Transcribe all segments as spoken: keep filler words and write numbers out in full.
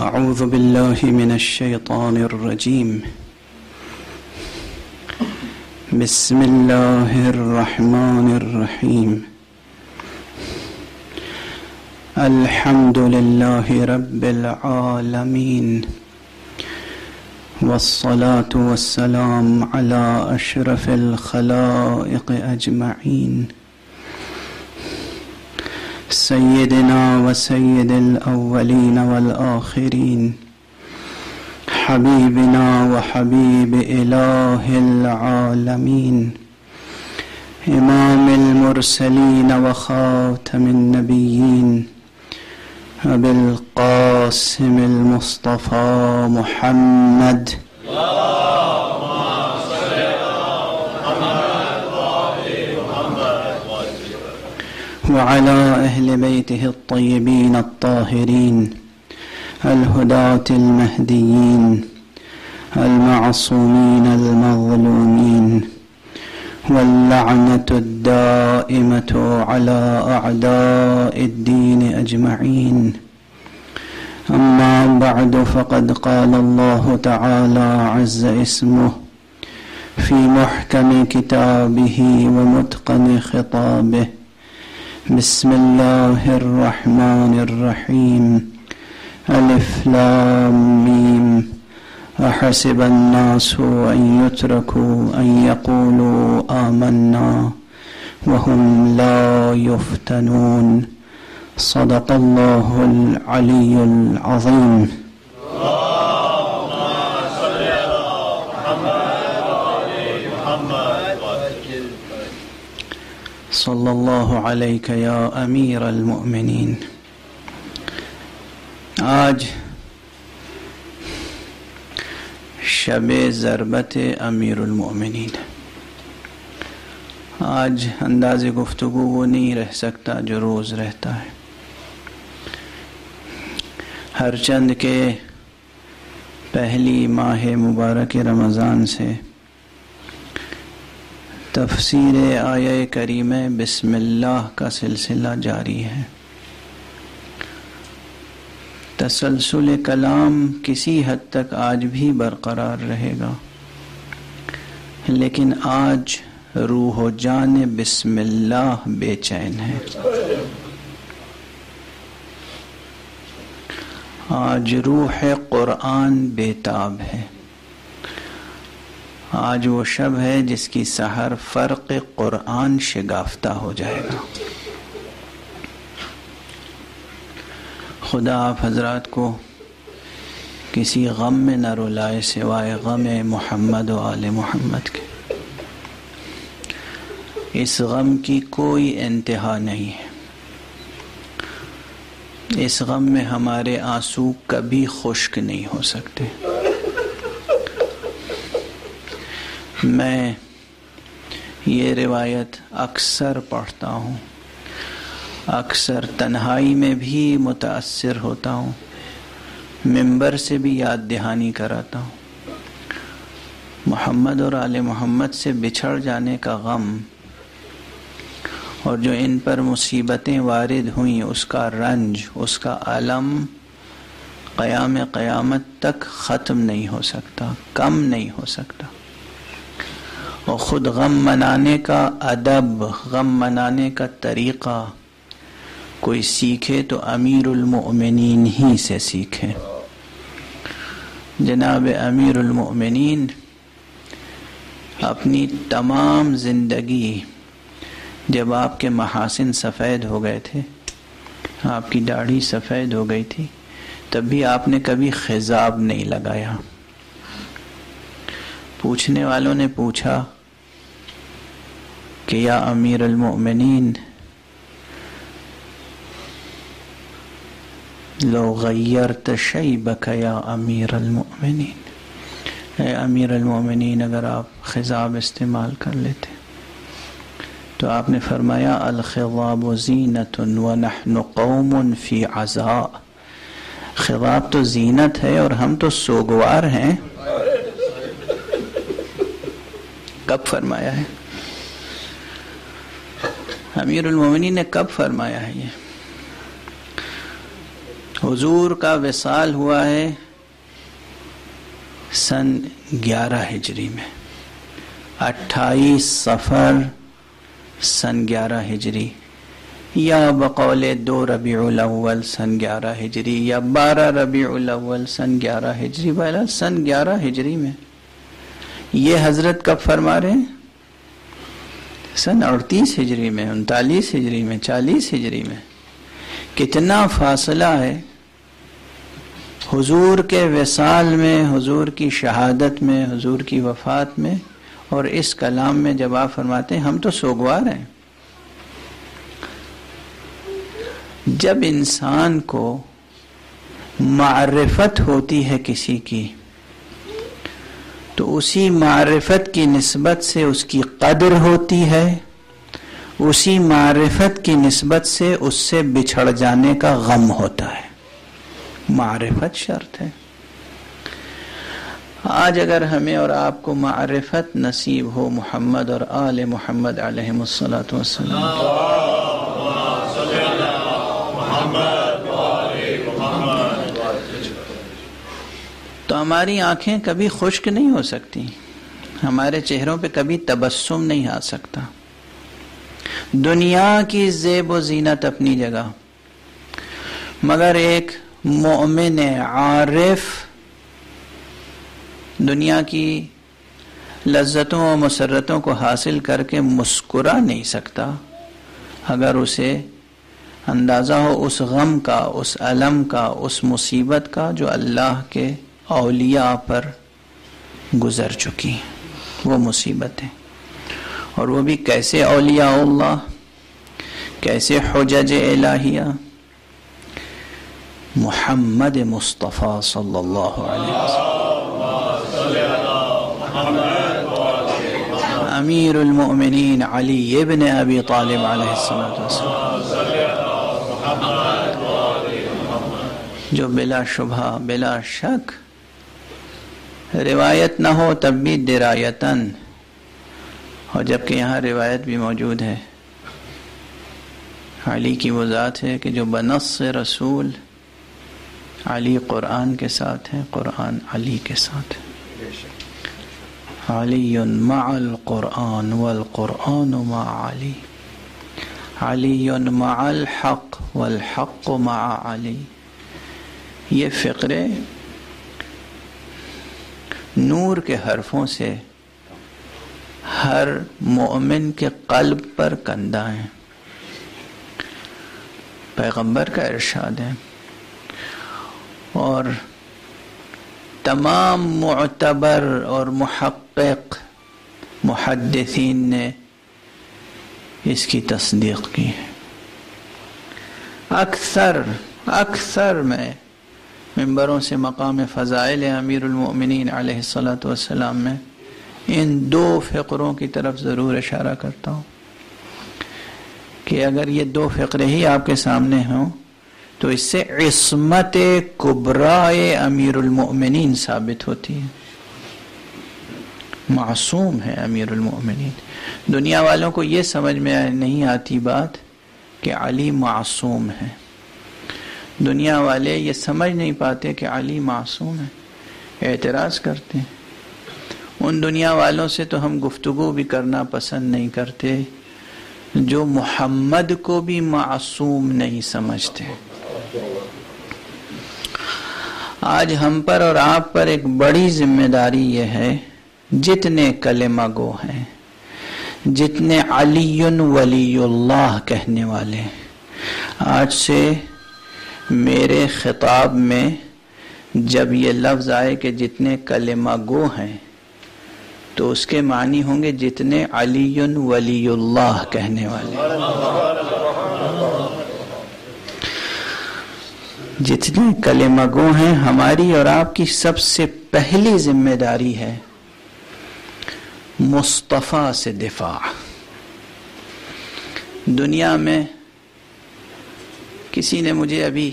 أعوذ بالله من الشيطان الرجيم. بسم الله الرحمن الرحيم. الحمد لله رب العالمين، والصلاة والسلام على أشرف الخلائق أجمعين، سيدنا وسيد الأولين والآخرين، حبيبنا وحبيب إله العالمين، إمام المرسلين وخاتم النبيين، أبي القاسم المصطفى محمد وعلى أهل بيته الطيبين الطاهرين الهداة المهديين المعصومين المظلومين، واللعنة الدائمة على أعداء الدين أجمعين. أما بعد، فقد قال الله تعالى عز اسمه في محكم كتابه ومتقن خطابه: بسم الله الرحمن الرحيم. ألف لام ميم. أحسب الناس أن يتركوا أن يقولوا آمنا وهم لا يفتنون. صدق الله العلي العظيم. صلی اللہ علیک یا امیر المؤمنین. آج شب ضربت امیر المؤمنین. آج انداز گفتگو وہ نہیں رہ سکتا جو روز رہتا ہے. ہر چند کے پہلی ماہ مبارک رمضان سے تفسیر آیہ کریمہ بسم اللہ کا سلسلہ جاری ہے. تسلسل کلام کسی حد تک آج بھی برقرار رہے گا، لیکن آج روح و جان بسم اللہ بے چین ہے. آج روح قرآن بے تاب ہے. آج وہ شب ہے جس کی سحر فرق قرآن شگافتہ ہو جائے گا. خدا آپ حضرات کو کسی غم میں نہ رلائے سوائے غم محمد و آل محمد کے. اس غم کی کوئی انتہا نہیں ہے. اس غم میں ہمارے آنسو کبھی خشک نہیں ہو سکتے. میں یہ روایت اکثر پڑھتا ہوں، اکثر تنہائی میں بھی متاثر ہوتا ہوں، ممبر سے بھی یاد دہانی کراتا ہوں. محمد اور آل محمد سے بچھڑ جانے کا غم اور جو ان پر مصیبتیں وارد ہوئیں، اس کا رنج، اس کا الم قیام قیامت تک ختم نہیں ہو سکتا، کم نہیں ہو سکتا. اور خود غم منانے کا ادب، غم منانے کا طریقہ کوئی سیکھے تو امیر المؤمنین ہی سے سیکھے. جناب امیر المؤمنین اپنی تمام زندگی، جب آپ کے محاسن سفید ہو گئے تھے، آپ کی داڑھی سفید ہو گئی تھی، تب بھی آپ نے کبھی خضاب نہیں لگایا. پوچھنے والوں نے پوچھا کہ یا امیر المؤمنین لو غیرت شیبک یا امیر المؤمنین، اے امیر المؤمنین اگر آپ خضاب استعمال کر لیتے. تو آپ نے فرمایا الخضاب زینت ونحن قوم فی عزاء. خضاب تو زینت ہے اور ہم تو سوگوار ہیں. کب فرمایا ہے امیر المومنین نے؟ کب فرمایا ہے یہ؟ حضور کا وصال ہوا ہے سن گیارہ ہجری میں، اٹھائیس صفر سن گیارہ ہجری، یا بقول دو ربیع الاول سن گیارہ ہجری، یا بارہ ربیع الاول سن گیارہ ہجری، بہرحال سن گیارہ ہجری میں۔ یہ حضرت کب فرما رہے ہیں؟ سن اڑتیس ہجری میں، انتالیس ہجری میں، چالیس ہجری میں۔ کتنا فاصلہ ہے حضور کے وصال میں، حضور کی شہادت میں، حضور کی وفات میں، اور اس کلام میں جب آپ فرماتے ہیں ہم تو سوگوار ہیں۔ جب انسان کو معرفت ہوتی ہے کسی کی تو اسی معرفت کی نسبت سے اس کی قدر ہوتی ہے، اسی معرفت کی نسبت سے اس سے بچھڑ جانے کا غم ہوتا ہے۔ معرفت شرط ہے۔ آج اگر ہمیں اور آپ کو معرفت نصیب ہو محمد اور آل محمد علیہم الصلاۃ والسلام، تو ہماری آنکھیں کبھی خشک نہیں ہو سکتی، ہمارے چہروں پہ کبھی تبسم نہیں آ سکتا۔ دنیا کی زیب و زینت اپنی جگہ، مگر ایک مومن عارف دنیا کی لذتوں و مسرتوں کو حاصل کر کے مسکرا نہیں سکتا اگر اسے اندازہ ہو اس غم کا، اس الم کا، اس مصیبت کا جو اللہ کے اولیاء پر گزر چکی، وہ مصیبتیں، اور وہ بھی کیسے اولیاء اللہ، کیسے حجج الہیہ، محمد مصطفیٰ صلی اللہ علیہ وسلم، امیر المؤمنین علی ابن ابی طالب علیہ السلام، جو بلا شبہ بلا شک روایت نہ ہو تب بھی درایتاً، اور جبکہ یہاں روایت بھی موجود ہے، علی کی وہ ذات ہے کہ جو بنص رسول علی قرآن کے ساتھ ہے، قرآن علی کے ساتھ ہے۔ علی مع القرآن والقرآن مع علی، علی مع الحق والحق مع علی۔ یہ فقرے نور کے حرفوں سے ہر مومن کے قلب پر کندہ ہیں۔ پیغمبر کا ارشاد ہے، اور تمام معتبر اور محقق محدثین نے اس کی تصدیق کی ہے۔ اکثر اکثر میں ممبروں سے مقام فضائل امیر المؤمنین علیہ الصلاۃ والسلام میں ان دو فقروں کی طرف ضرور اشارہ کرتا ہوں کہ اگر یہ دو فقرے ہی آپ کے سامنے ہوں تو اس سے عصمت کبرائے امیر المؤمنین ثابت ہوتی ہے۔ معصوم ہے امیر المؤمنین۔ دنیا والوں کو یہ سمجھ میں نہیں آتی بات کہ علی معصوم ہے، دنیا والے یہ سمجھ نہیں پاتے کہ علی معصوم ہے، اعتراض کرتے ہیں۔ ان دنیا والوں سے تو ہم گفتگو بھی کرنا پسند نہیں کرتے جو محمد کو بھی معصوم نہیں سمجھتے۔ آج ہم پر اور آپ پر ایک بڑی ذمہ داری یہ ہے، جتنے کلمہ گو ہیں، جتنے علی ولی اللہ کہنے والے، آج سے میرے خطاب میں جب یہ لفظ آئے کہ جتنے کلمہ گو ہیں تو اس کے معنی ہوں گے جتنے علی ولی اللہ کہنے والے، جتنے کلمہ گو ہیں۔ ہماری اور آپ کی سب سے پہلی ذمہ داری ہے مصطفیٰ سے دفاع۔ دنیا میں کسی نے مجھے ابھی،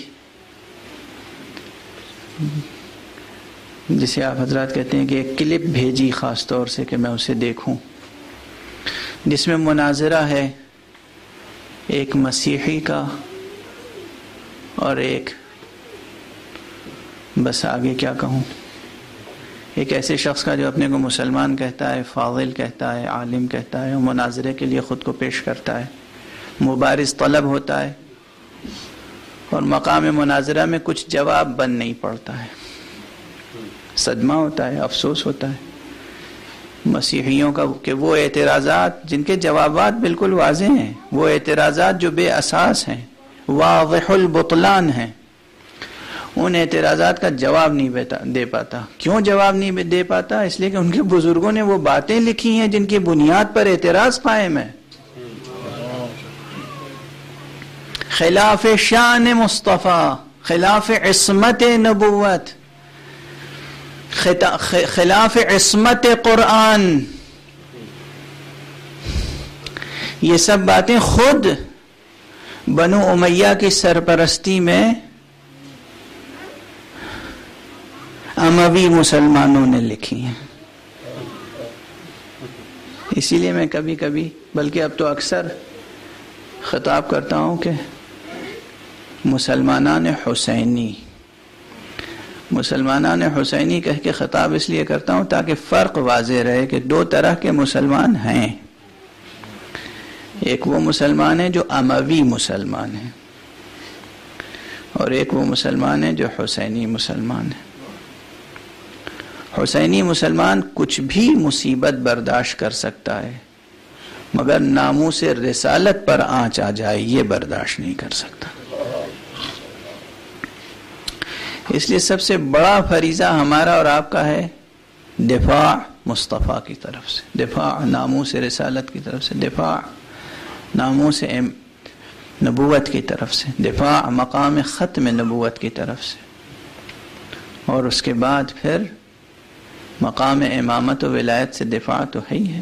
جسے آپ حضرات کہتے ہیں کہ ایک کلپ بھیجی خاص طور سے کہ میں اسے دیکھوں، جس میں مناظرہ ہے ایک مسیحی کا اور ایک بس آگے کیا کہوں. ایک ایسے شخص کا جو اپنے کو مسلمان کہتا ہے، فاضل کہتا ہے، عالم کہتا ہے، مناظرے کے لیے خود کو پیش کرتا ہے، مبارز طلب ہوتا ہے، اور مقام مناظرہ میں کچھ جواب بن نہیں پڑتا ہے. صدمہ ہوتا ہے، افسوس ہوتا ہے مسیحیوں کا کہ وہ اعتراضات جن کے جوابات بالکل واضح ہیں، وہ اعتراضات جو بے اساس ہیں، واضح البطلان ہیں، ان اعتراضات کا جواب نہیں دے پاتا. کیوں جواب نہیں دے پاتا؟ اس لیے کہ ان کے بزرگوں نے وہ باتیں لکھی ہیں جن کی بنیاد پر اعتراض قائم ہے. خلاف شان مصطفیٰ، خلاف عصمت نبوت، خلاف عصمت قرآن، یہ سب باتیں خود بنو امیہ کی سرپرستی میں اموی مسلمانوں نے لکھی ہیں. اسی لیے میں کبھی کبھی بلکہ اب تو اکثر خطاب کرتا ہوں کہ مسلمانان حسینی مسلمانان حسینی کہہ کے خطاب اس لیے کرتا ہوں تاکہ فرق واضح رہے کہ دو طرح کے مسلمان ہیں. ایک وہ مسلمان ہیں جو اموی مسلمان ہیں، اور ایک وہ مسلمان ہیں جو حسینی مسلمان ہیں. حسینی مسلمان کچھ بھی مصیبت برداشت کر سکتا ہے، مگر ناموس رسالت پر آنچ آ جائے یہ برداشت نہیں کر سکتا. اس لیے سب سے بڑا فریضہ ہمارا اور آپ کا ہے دفاع مصطفیٰ کی طرف سے، دفاع ناموس رسالت کی طرف سے، دفاع ناموس نبوت کی طرف سے، دفاع مقام ختم نبوت کی طرف سے، اور اس کے بعد پھر مقام امامت و ولایت سے دفاع تو ہے ہی ہے.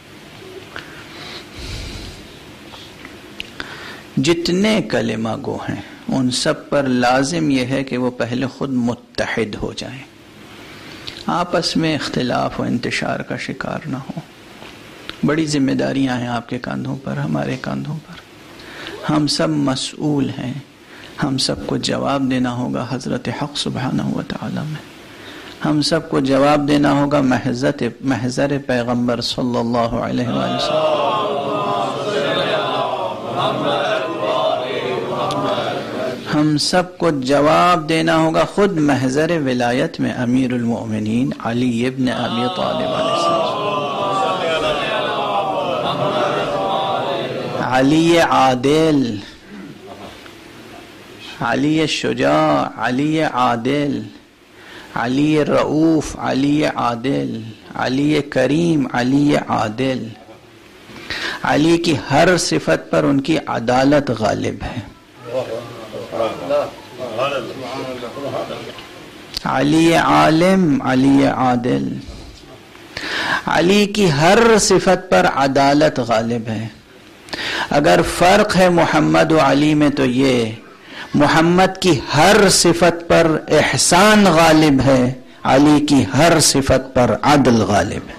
جتنے کلمہ گو ہیں ان سب پر لازم یہ ہے کہ وہ پہلے خود متحد ہو جائیں، آپس میں اختلاف و انتشار کا شکار نہ ہو. بڑی ذمہ داریاں ہیں آپ کے کاندھوں پر، ہمارے کاندھوں پر. ہم سب مسئول ہیں، ہم سب کو جواب دینا ہوگا حضرت حق سبحانہ و تعالی میں. ہم سب کو جواب دینا ہوگا محضت محضر پیغمبر صلی اللہ علیہ وآلہ وسلم. ہم سب کو جواب دینا ہوگا خود محضر ولایت میں امیر المؤمنین علی ابن ابی طالب علیہ السلام. علی عادل، علی شجاع، علی عادل، علی رؤوف، علی عادل، علی کریم، علی عادل. علی کی ہر صفت پر ان کی عدالت غالب ہے. علی عالم، علی عادل. علی کی ہر صفت پر عدالت غالب ہے. اگر فرق ہے محمد و علی میں تو یہ محمد کی ہر صفت پر احسان غالب ہے، علی کی ہر صفت پر عدل غالب ہے.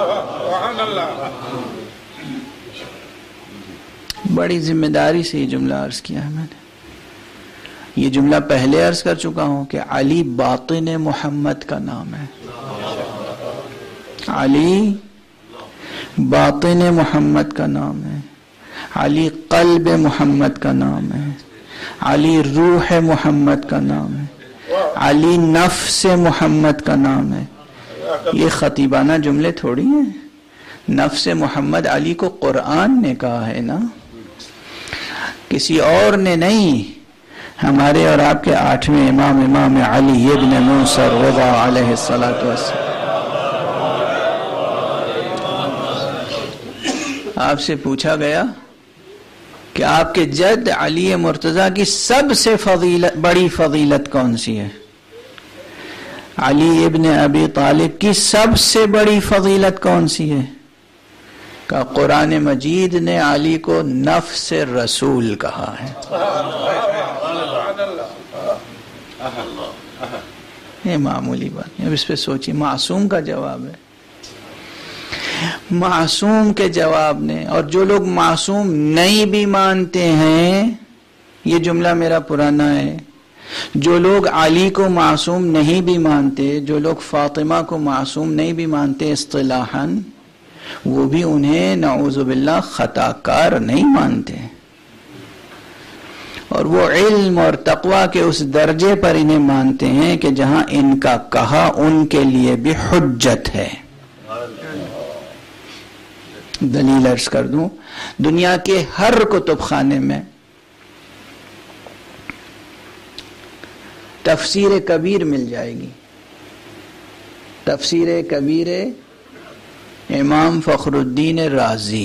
بڑی ذمہ داری سے یہ جملہ عرض کیا ہے میں نے. یہ جملہ پہلے عرض کر چکا ہوں کہ علی باطن محمد کا نام ہے. علی باطن محمد کا نام ہے، علی قلب محمد کا نام ہے، علی روح محمد کا نام ہے، علی نفس محمد کا نام ہے. یہ خطیبانہ جملے تھوڑی ہیں. نفس محمد علی کو قرآن نے کہا ہے نا، کسی اور نے نہیں. ہمارے اور آپ کے آٹھویں امام امام علی ابن موسیٰ الرضا علیہ الصلاۃ والسلام. آپ سے پوچھا گیا کہ آپ کے جد علی مرتضیٰ کی سب سے فضیلت بڑی فضیلت کون سی ہے؟ علی ابن ابی طالب کی سب سے بڑی فضیلت کون سی ہے؟ کہ قرآن مجید نے علی کو نفس رسول کہا ہے. یہ معمولی بات اب اس پہ سوچیے. معصوم کا جواب ہے، معصوم کے جواب نے. اور جو لوگ معصوم نہیں بھی مانتے ہیں، یہ جملہ میرا پرانا ہے، جو لوگ علی کو معصوم نہیں بھی مانتے، جو لوگ فاطمہ کو معصوم نہیں بھی مانتے اصطلاحاً، وہ بھی انہیں نعوذ باللہ خطا کار نہیں مانتے، اور وہ علم اور تقوی کے اس درجے پر انہیں مانتے ہیں کہ جہاں ان کا کہا ان کے لیے بھی حجت ہے۔ دلیل عرض کر دوں، دنیا کے ہر کتب خانے میں تفسیر کبیر مل جائے گی، تفسیر کبیر امام فخر الدین رازی۔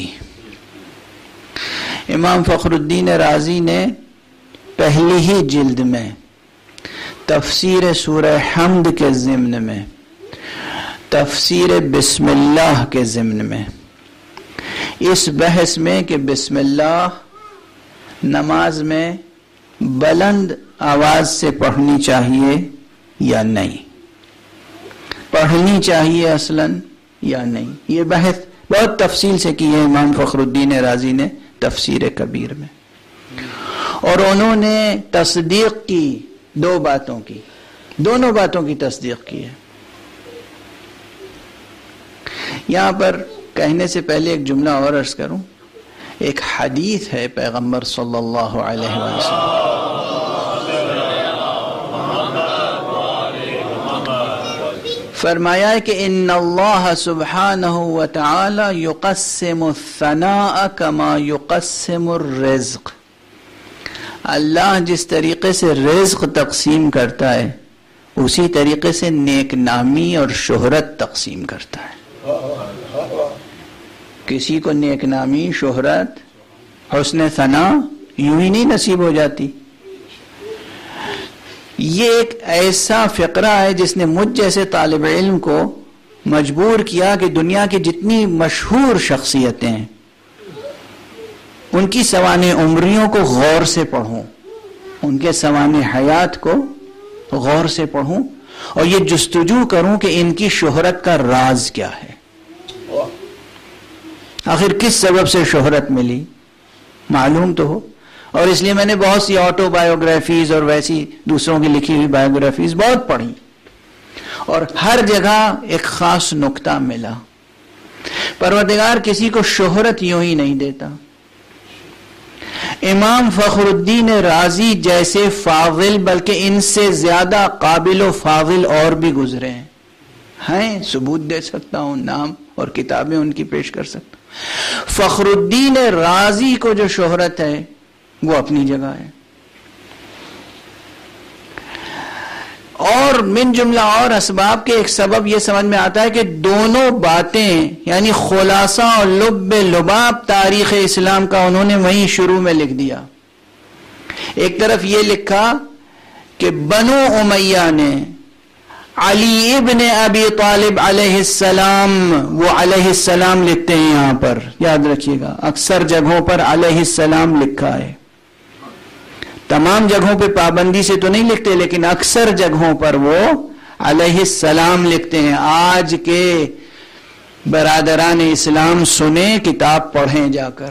امام فخر الدین رازی نے پہلی ہی جلد میں تفسیر سورہ حمد کے ضمن میں، تفسیر بسم اللہ کے ضمن میں، اس بحث میں کہ بسم اللہ نماز میں بلند آواز سے پڑھنی چاہیے یا نہیں، پڑھنی چاہیے اصلاً یا نہیں، یہ بحث بہت تفصیل سے کی ہے امام فخر الدین رازی نے تفسیر کبیر میں، اور انہوں نے تصدیق کی دو باتوں کی، دونوں باتوں کی تصدیق کی ہے۔ یہاں پر کہنے سے پہلے ایک جملہ اور عرض کروں، ایک حدیث ہے پیغمبر صلی اللہ علیہ وسلم، فرمایا ہے کہ ان اللہ سبحانہ وتعالی یقسم الثناء کما یقسم الرزق، اللہ جس طریقے سے رزق تقسیم کرتا ہے اسی طریقے سے نیک نامی اور شہرت تقسیم کرتا ہے۔ کسی کو نیک نامی، شہرت، حسن ثنا یوں ہی نہیں نصیب ہو جاتی۔ یہ ایک ایسا فقرہ ہے جس نے مجھ جیسے طالب علم کو مجبور کیا کہ دنیا کی جتنی مشہور شخصیتیں ہیں ان کی سوانح عمریوں کو غور سے پڑھوں، ان کے سوانح حیات کو غور سے پڑھوں، اور یہ جستجو کروں کہ ان کی شہرت کا راز کیا ہے، آخر کس سبب سے شہرت ملی، معلوم تو ہو۔ اور اس لیے میں نے بہت سی آٹو بایوگرافیز اور ویسی دوسروں کی لکھی ہوئی بایوگرافیز بہت پڑھی، اور ہر جگہ ایک خاص نقطہ ملا، پروردگار کسی کو شہرت یوں ہی نہیں دیتا۔ امام فخر الدین رازی جیسے فاضل، بلکہ ان سے زیادہ قابل و فاضل اور بھی گزرے ہیں، ہیں ثبوت دے سکتا ہوں، نام اور کتابیں ان کی پیش کر سکتا ہوں۔ فخر الدین رازی کو جو شہرت ہے وہ اپنی جگہ ہے، اور من جملہ اور اسباب کے ایک سبب یہ سمجھ میں آتا ہے کہ دونوں باتیں یعنی خلاصہ اور لب لباب تاریخ اسلام کا انہوں نے وہیں شروع میں لکھ دیا۔ ایک طرف یہ لکھا کہ بنو امیہ نے علی ابن ابی طالب علیہ السلام، وہ علیہ السلام لکھتے ہیں یہاں پر، یاد رکھیے گا اکثر جگہوں پر علیہ السلام لکھا ہے، تمام جگہوں پہ پابندی سے تو نہیں لکھتے لیکن اکثر جگہوں پر وہ علیہ السلام لکھتے ہیں۔ آج کے برادران اسلام سنیں، کتاب پڑھیں جا کر۔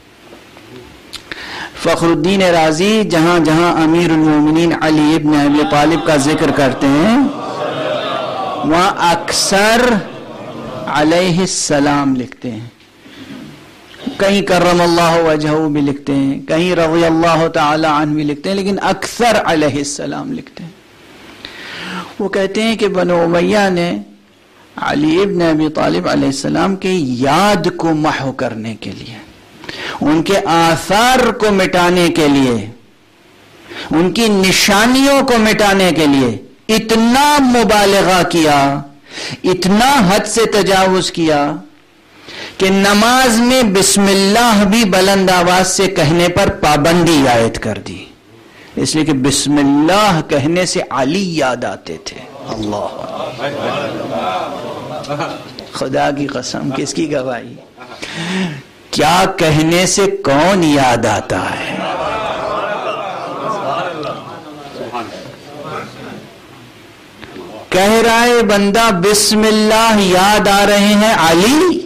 فخر الدین رازی جہاں جہاں امیر المومنین علی ابن ابی طالب کا ذکر کرتے ہیں وہاں اکثر علیہ السلام لکھتے ہیں، کہیں کرم اللہ وجہہ بھی لکھتے ہیں، کہیں رضی اللہ تعالی عنہ بھی لکھتے ہیں، لیکن اکثر علیہ السلام لکھتے ہیں۔ وہ کہتے ہیں کہ بنو امیہ نے علی ابن ابی طالب علیہ السلام کے یاد کو محو کرنے کے لیے، ان کے آثار کو مٹانے کے لیے، ان کی نشانیوں کو مٹانے کے لیے اتنا مبالغہ کیا، اتنا حد سے تجاوز کیا کہ نماز میں بسم اللہ بھی بلند آواز سے کہنے پر پابندی عائد کر دی، اس لیے کہ بسم اللہ کہنے سے علی یاد آتے تھے۔ اللہ خدا کی قسم، کس کی گواہی، کیا کہنے سے کون یاد آتا ہے؟ کہہ رہا ہے بندہ بسم اللہ، یاد آ رہے ہیں علی،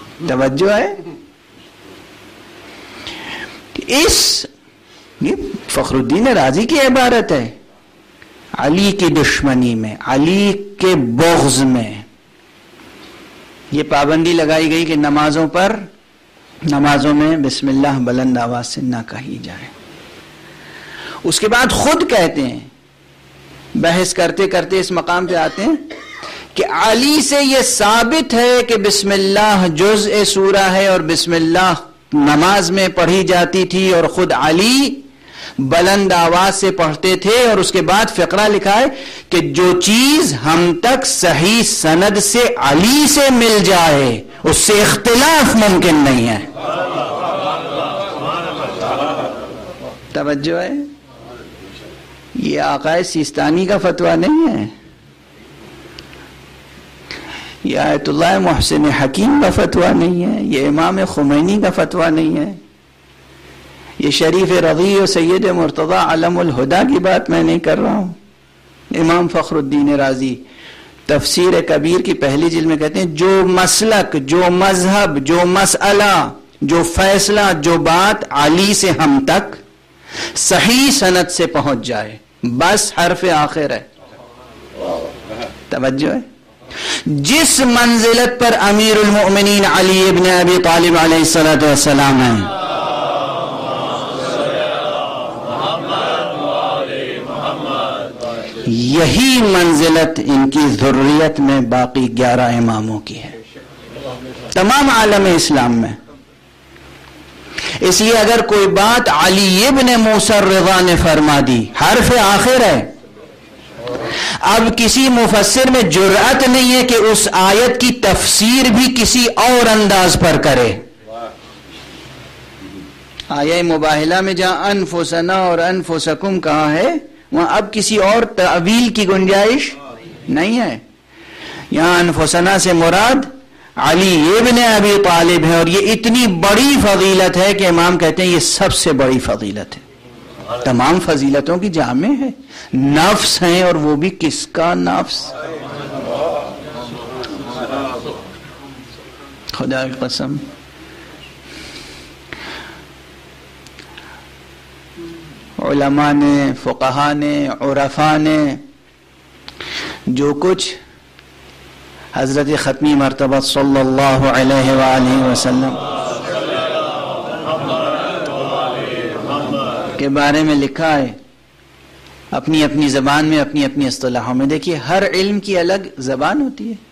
توجہ ہے۔ اس یہ فخر الدین رازی کی عبارت ہے، علی کی دشمنی میں، علی کے بغض میں یہ پابندی لگائی گئی کہ نمازوں پر نمازوں میں بسم اللہ بلند آواز سے نہ کہی جائے۔ اس کے بعد خود کہتے ہیں، بحث کرتے کرتے اس مقام پہ آتے ہیں کہ علی سے یہ ثابت ہے کہ بسم اللہ جزء سورہ ہے اور بسم اللہ نماز میں پڑھی جاتی تھی، اور خود علی بلند آواز سے پڑھتے تھے۔ اور اس کے بعد فقرہ لکھا ہے کہ جو چیز ہم تک صحیح سند سے علی سے مل جائے اس سے اختلاف ممکن نہیں ہے۔ توجہ ہے، یہ آقا سیستانی کا فتویٰ نہیں ہے، یہ آیت اللہ محسن حکیم کا فتویٰ نہیں ہے، یہ امام خمینی کا فتویٰ نہیں ہے، یہ شریف رضی و سید مرتضی علم الہدا کی بات میں نہیں کر رہا ہوں۔ امام فخر الدین رازی تفسیر کبیر کی پہلی جلد میں کہتے ہیں جو مسلک، جو مذہب، جو مسئلہ، جو فیصلہ، جو بات علی سے ہم تک صحیح سند سے پہنچ جائے بس حرف آخر ہے۔ توجہ ہے، جس منزلت پر امیر المؤمنین علی ابن ابی طالب علیہ السلام ہیں، یہی منزلت ان کی ذریت میں باقی گیارہ اماموں کی ہے تمام عالم اسلام میں۔ اس لیے اگر کوئی بات علی ابن موسیٰ الرضا نے فرما دی حرف آخر ہے، اب کسی مفسر میں جرأت نہیں ہے کہ اس آیت کی تفسیر بھی کسی اور انداز پر کرے۔ آیہ مباہلہ میں جہاں انفسنا اور انفسکم کہا ہے وہاں اب کسی اور تعویل کی گنجائش نہیں ہے۔ یہاں انفسنا سے مراد علی ابن ابی طالب ہے، اور یہ اتنی بڑی فضیلت ہے کہ امام کہتے ہیں یہ سب سے بڑی فضیلت ہے، تمام فضیلتوں کی جامع ہے، نفس ہیں، اور وہ بھی کس کا نفس؟ خدا کی قسم علماء نے، فقہا نے، عرفاء نے جو کچھ حضرت ختمی مرتبہ صلی اللہ علیہ وآلہ وسلم کے بارے میں لکھا ہے اپنی اپنی زبان میں، اپنی اپنی اصطلاحوں میں۔ دیکھیے ہر علم کی الگ زبان ہوتی ہے،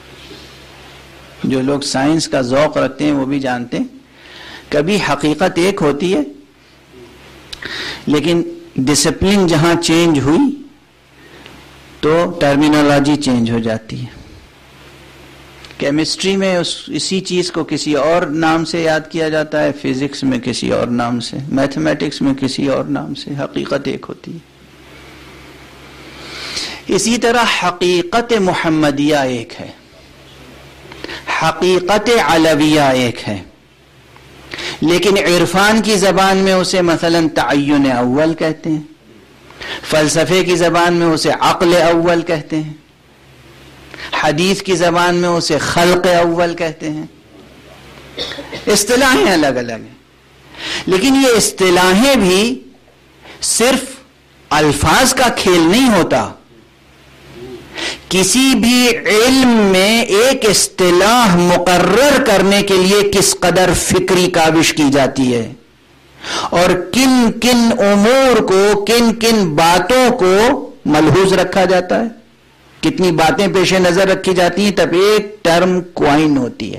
جو لوگ سائنس کا ذوق رکھتے ہیں وہ بھی جانتے ہیں کبھی حقیقت ایک ہوتی ہے لیکن ڈسپلن جہاں چینج ہوئی تو ٹرمینالوجی چینج ہو جاتی ہے۔ کیمسٹری میں اس اسی چیز کو کسی اور نام سے یاد کیا جاتا ہے، فزکس میں کسی اور نام سے، میتھمیٹکس میں کسی اور نام سے، حقیقت ایک ہوتی ہے۔ اسی طرح حقیقت محمدیہ ایک ہے، حقیقت علویہ ایک ہے، لیکن عرفان کی زبان میں اسے مثلا تعین اول کہتے ہیں، فلسفے کی زبان میں اسے عقل اول کہتے ہیں، حدیث کی زبان میں اسے خلق اول کہتے ہیں۔ اصطلاحیں الگ الگ ہیں، لیکن یہ اصطلاحیں بھی صرف الفاظ کا کھیل نہیں ہوتا۔ کسی بھی علم میں ایک اصطلاح مقرر کرنے کے لیے کس قدر فکری کاوش کی جاتی ہے، اور کن کن امور کو، کن کن باتوں کو ملحوظ رکھا جاتا ہے، کتنی باتیں پیش نظر رکھی جاتی ہیں، تب ایک ٹرم کوائن ہوتی ہے۔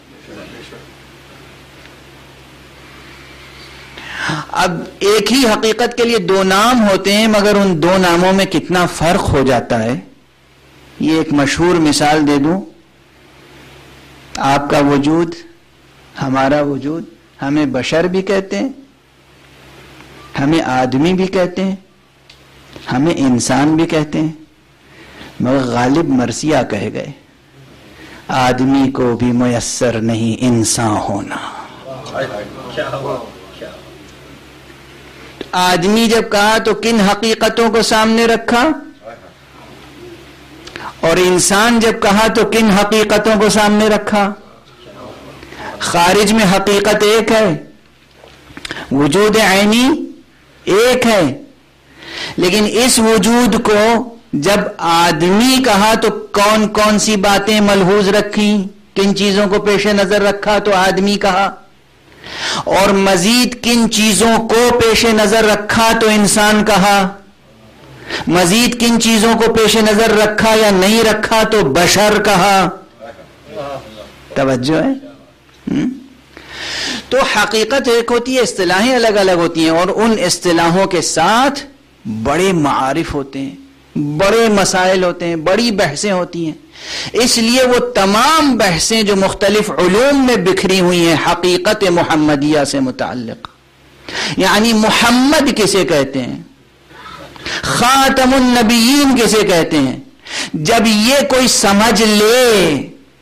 اب ایک ہی حقیقت کے لیے دو نام ہوتے ہیں، مگر ان دو ناموں میں کتنا فرق ہو جاتا ہے۔ یہ ایک مشہور مثال دے دوں، آپ کا وجود، ہمارا وجود، ہمیں بشر بھی کہتے ہیں، ہمیں آدمی بھی کہتے ہیں، ہمیں انسان بھی کہتے ہیں، مگر غالب مرثیہ کہہ گئے آدمی کو بھی میسر نہیں انسان ہونا۔ آدمی جب کہا تو کن حقیقتوں کو سامنے رکھا، اور انسان جب کہا تو کن حقیقتوں کو سامنے رکھا۔ خارج میں حقیقت ایک ہے، وجود عینی ایک ہے، لیکن اس وجود کو جب آدمی کہا تو کون کون سی باتیں ملحوظ رکھی، کن چیزوں کو پیش نظر رکھا تو آدمی کہا، اور مزید کن چیزوں کو پیش نظر رکھا تو انسان کہا، مزید کن چیزوں کو پیش نظر رکھا یا نہیں رکھا تو بشر کہا. توجہ ہے؟ تو حقیقت ایک ہوتی ہے، اصطلاحیں الگ الگ ہوتی ہیں، اور ان اصطلاحوں کے ساتھ بڑے معارف ہوتے ہیں، بڑے مسائل ہوتے ہیں، بڑی بحثیں ہوتی ہیں. اس لیے وہ تمام بحثیں جو مختلف علوم میں بکھری ہوئی ہیں حقیقت محمدیہ سے متعلق، یعنی محمد کسے کہتے ہیں، خاتم النبیین کسے کہتے ہیں، جب یہ کوئی سمجھ لے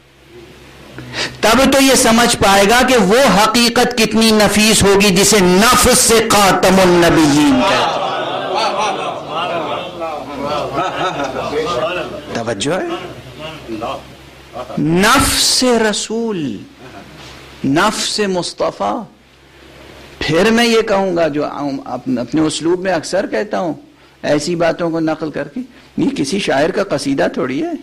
تب تو یہ سمجھ پائے گا کہ وہ حقیقت کتنی نفیس ہوگی جسے نفس سے خاتم النبیین کہتے ہیں. توجہ ہے؟ نفس رسول، نفس مصطفیٰ. پھر میں یہ کہوں گا جو اپنے اسلوب میں اکثر کہتا ہوں ایسی باتوں کو نقل کر کے، یہ کسی شاعر کا قصیدہ تھوڑی ہے،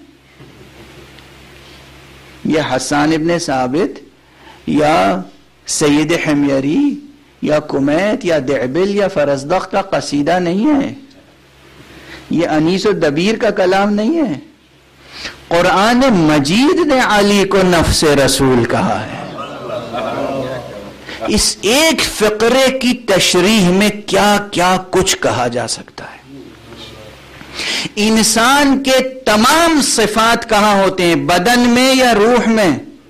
یہ حسان ابن ثابت یا سید حمیری یا کمیت یا دعبل یا فرزدق کا قصیدہ نہیں ہے، یہ انیس و دبیر کا کلام نہیں ہے. قرآن مجید نے علی کو نفس رسول کہا ہے. اس ایک فقرے کی تشریح میں کیا کیا کچھ کہا جا سکتا ہے. انسان کے تمام صفات کہاں ہوتے ہیں، بدن میں یا روح میں؟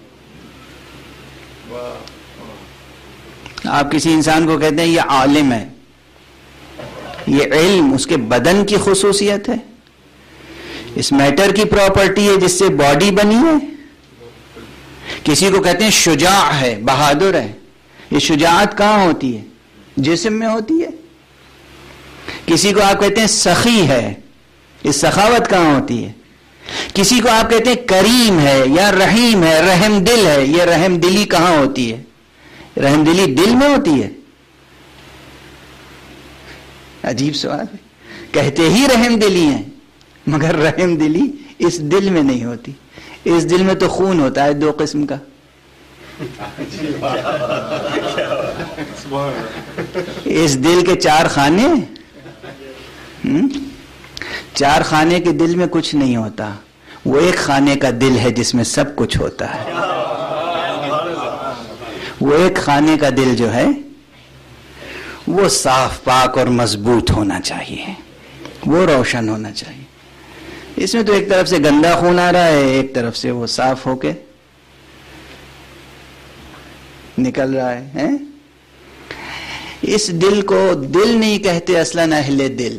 آپ کسی انسان کو کہتے ہیں یہ عالم ہے، یہ علم اس کے بدن کی خصوصیت ہے، اس میٹر کی پراپرٹی ہے جس سے باڈی بنی ہے. کسی کو کہتے ہیں شجاع ہے، بہادر ہے، یہ شجاعت کہاں ہوتی ہے؟ جسم میں ہوتی ہے. کسی کو آپ کہتے ہیں سخی ہے، یہ سخاوت کہاں ہوتی ہے؟ کسی کو آپ کہتے ہیں کریم ہے یا رحیم ہے، رحم دل ہے، یہ رحم دلی کہاں ہوتی ہے؟ رحم دلی دل میں ہوتی ہے. عجیب سوال ہے. کہتے ہی رحم دلی ہیں مگر رحم دلی اس دل میں نہیں ہوتی. اس دل میں تو خون ہوتا ہے دو قسم کا. اس دل کے چار خانے، چار خانے کے دل میں کچھ نہیں ہوتا، وہ ایک خانے کا دل ہے جس میں سب کچھ ہوتا ہے. وہ ایک خانے کا دل جو ہے وہ صاف پاک اور مضبوط ہونا چاہیے، وہ روشن ہونا چاہیے. اس میں تو ایک طرف سے گندا خون آ رہا ہے، ایک طرف سے وہ صاف ہو کے نکل رہا ہے. اس دل کو دل نہیں کہتے اصلاً، اہل دل.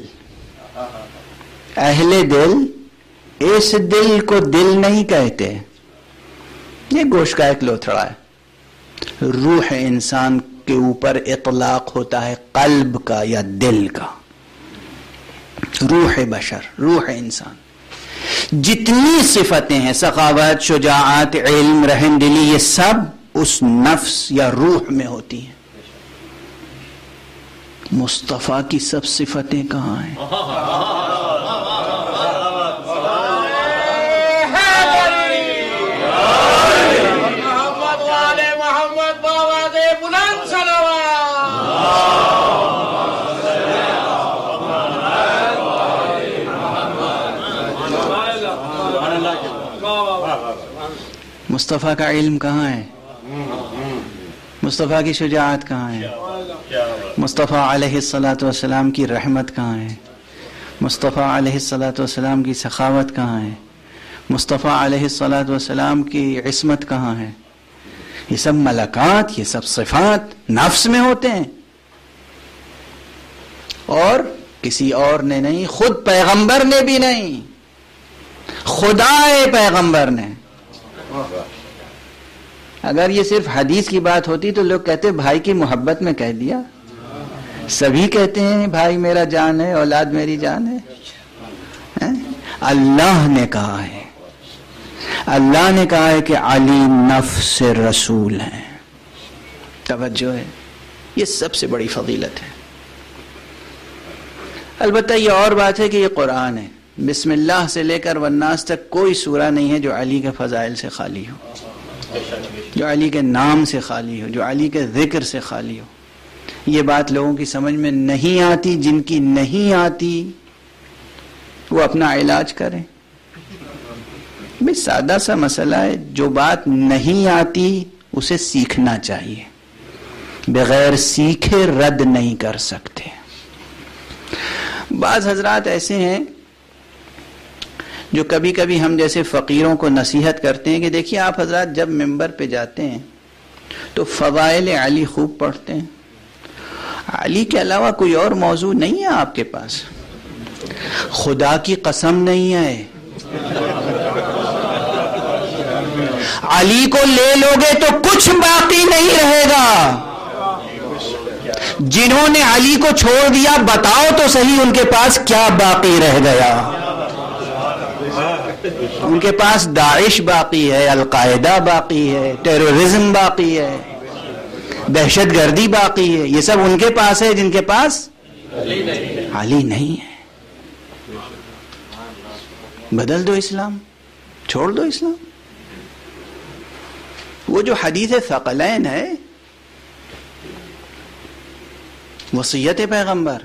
اہل دل اس دل کو دل نہیں کہتے، یہ گوشت کا ایک لوتھڑا ہے. روح انسان کے اوپر اطلاق ہوتا ہے قلب کا یا دل کا. روح بشر، روح انسان، جتنی صفتیں ہیں سخاوت، شجاعت، علم، رحم دلی، یہ سب اس نفس یا روح میں ہوتی ہیں. مصطفیٰ کی سب صفتیں کہاں ہیں؟ مصطفیٰ کا علم کہاں ہے؟ مصطفیٰ کی شجاعت کہاں ہے؟ مصطفیٰ علیہ الصلاۃ والسلام کی رحمت کہاں ہے؟ مصطفیٰ علیہ الصلاۃ والسلام کی سخاوت کہاں ہے؟ مصطفیٰ علیہ الصلاۃ والسلام کی عصمت کہاں ہے؟ یہ سب ملکات، یہ سب صفات نفس میں ہوتے ہیں، اور کسی اور نے نہیں، خود پیغمبر نے بھی نہیں، خدا پیغمبر نے. اگر یہ صرف حدیث کی بات ہوتی تو لوگ کہتے بھائی کی محبت میں کہہ دیا. سبھی کہتے ہیں بھائی میرا جان ہے، اولاد میری جان ہے. اللہ نے کہا ہے، اللہ نے کہا ہے کہ علی نفس رسول ہیں. توجہ ہے، یہ سب سے بڑی فضیلت ہے. البتہ یہ اور بات ہے کہ یہ قرآن ہے، بسم اللہ سے لے کر والناس تک کوئی سورہ نہیں ہے جو علی کے فضائل سے خالی ہو، جو علی کے نام سے خالی ہو، جو علی کے ذکر سے خالی ہو۔ یہ بات لوگوں کی سمجھ میں نہیں آتی، جن کی نہیں آتی وہ اپنا علاج کریں۔ بھئی سادہ سا مسئلہ ہے، جو بات نہیں آتی اسے سیکھنا چاہیے، بغیر سیکھے رد نہیں کر سکتے۔ بعض حضرات ایسے ہیں جو کبھی کبھی ہم جیسے فقیروں کو نصیحت کرتے ہیں کہ دیکھیے آپ حضرات جب ممبر پہ جاتے ہیں تو فضائل علی خوب پڑھتے ہیں، علی کے علاوہ کوئی اور موضوع نہیں ہے آپ کے پاس، خدا کی قسم نہیں ہے، علی کو لے لو گے تو کچھ باقی نہیں رہے گا۔ جنہوں نے علی کو چھوڑ دیا بتاؤ تو صحیح ان کے پاس کیا باقی رہ گیا؟ ان کے پاس داعش باقی ہے، القاعدہ باقی ہے، ٹیرورزم باقی ہے، دہشت گردی باقی ہے، یہ سب ان کے پاس ہے جن کے پاس علی نہیں ہے۔ بدل دو اسلام، چھوڑ دو اسلام۔ وہ جو حدیث ثقلین ہے، وصیت پیغمبر،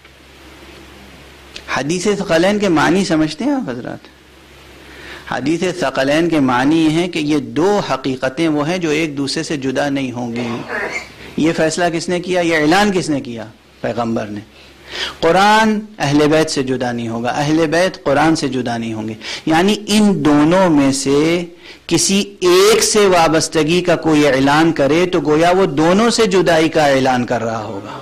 حدیث ثقلین کے معنی سمجھتے ہیں آپ حضرات؟ حدیث ثقلین کے معنی ہیں کہ یہ دو حقیقتیں وہ ہیں جو ایک دوسرے سے جدا نہیں ہوں گی۔ یہ فیصلہ کس نے کیا؟ یہ اعلان کس نے کیا؟ پیغمبر نے۔ قرآن اہل بیت سے جدا نہیں ہوگا، اہل بیت قرآن سے جدا نہیں ہوں گے، یعنی ان دونوں میں سے کسی ایک سے وابستگی کا کوئی اعلان کرے تو گویا وہ دونوں سے جدائی کا اعلان کر رہا ہوگا۔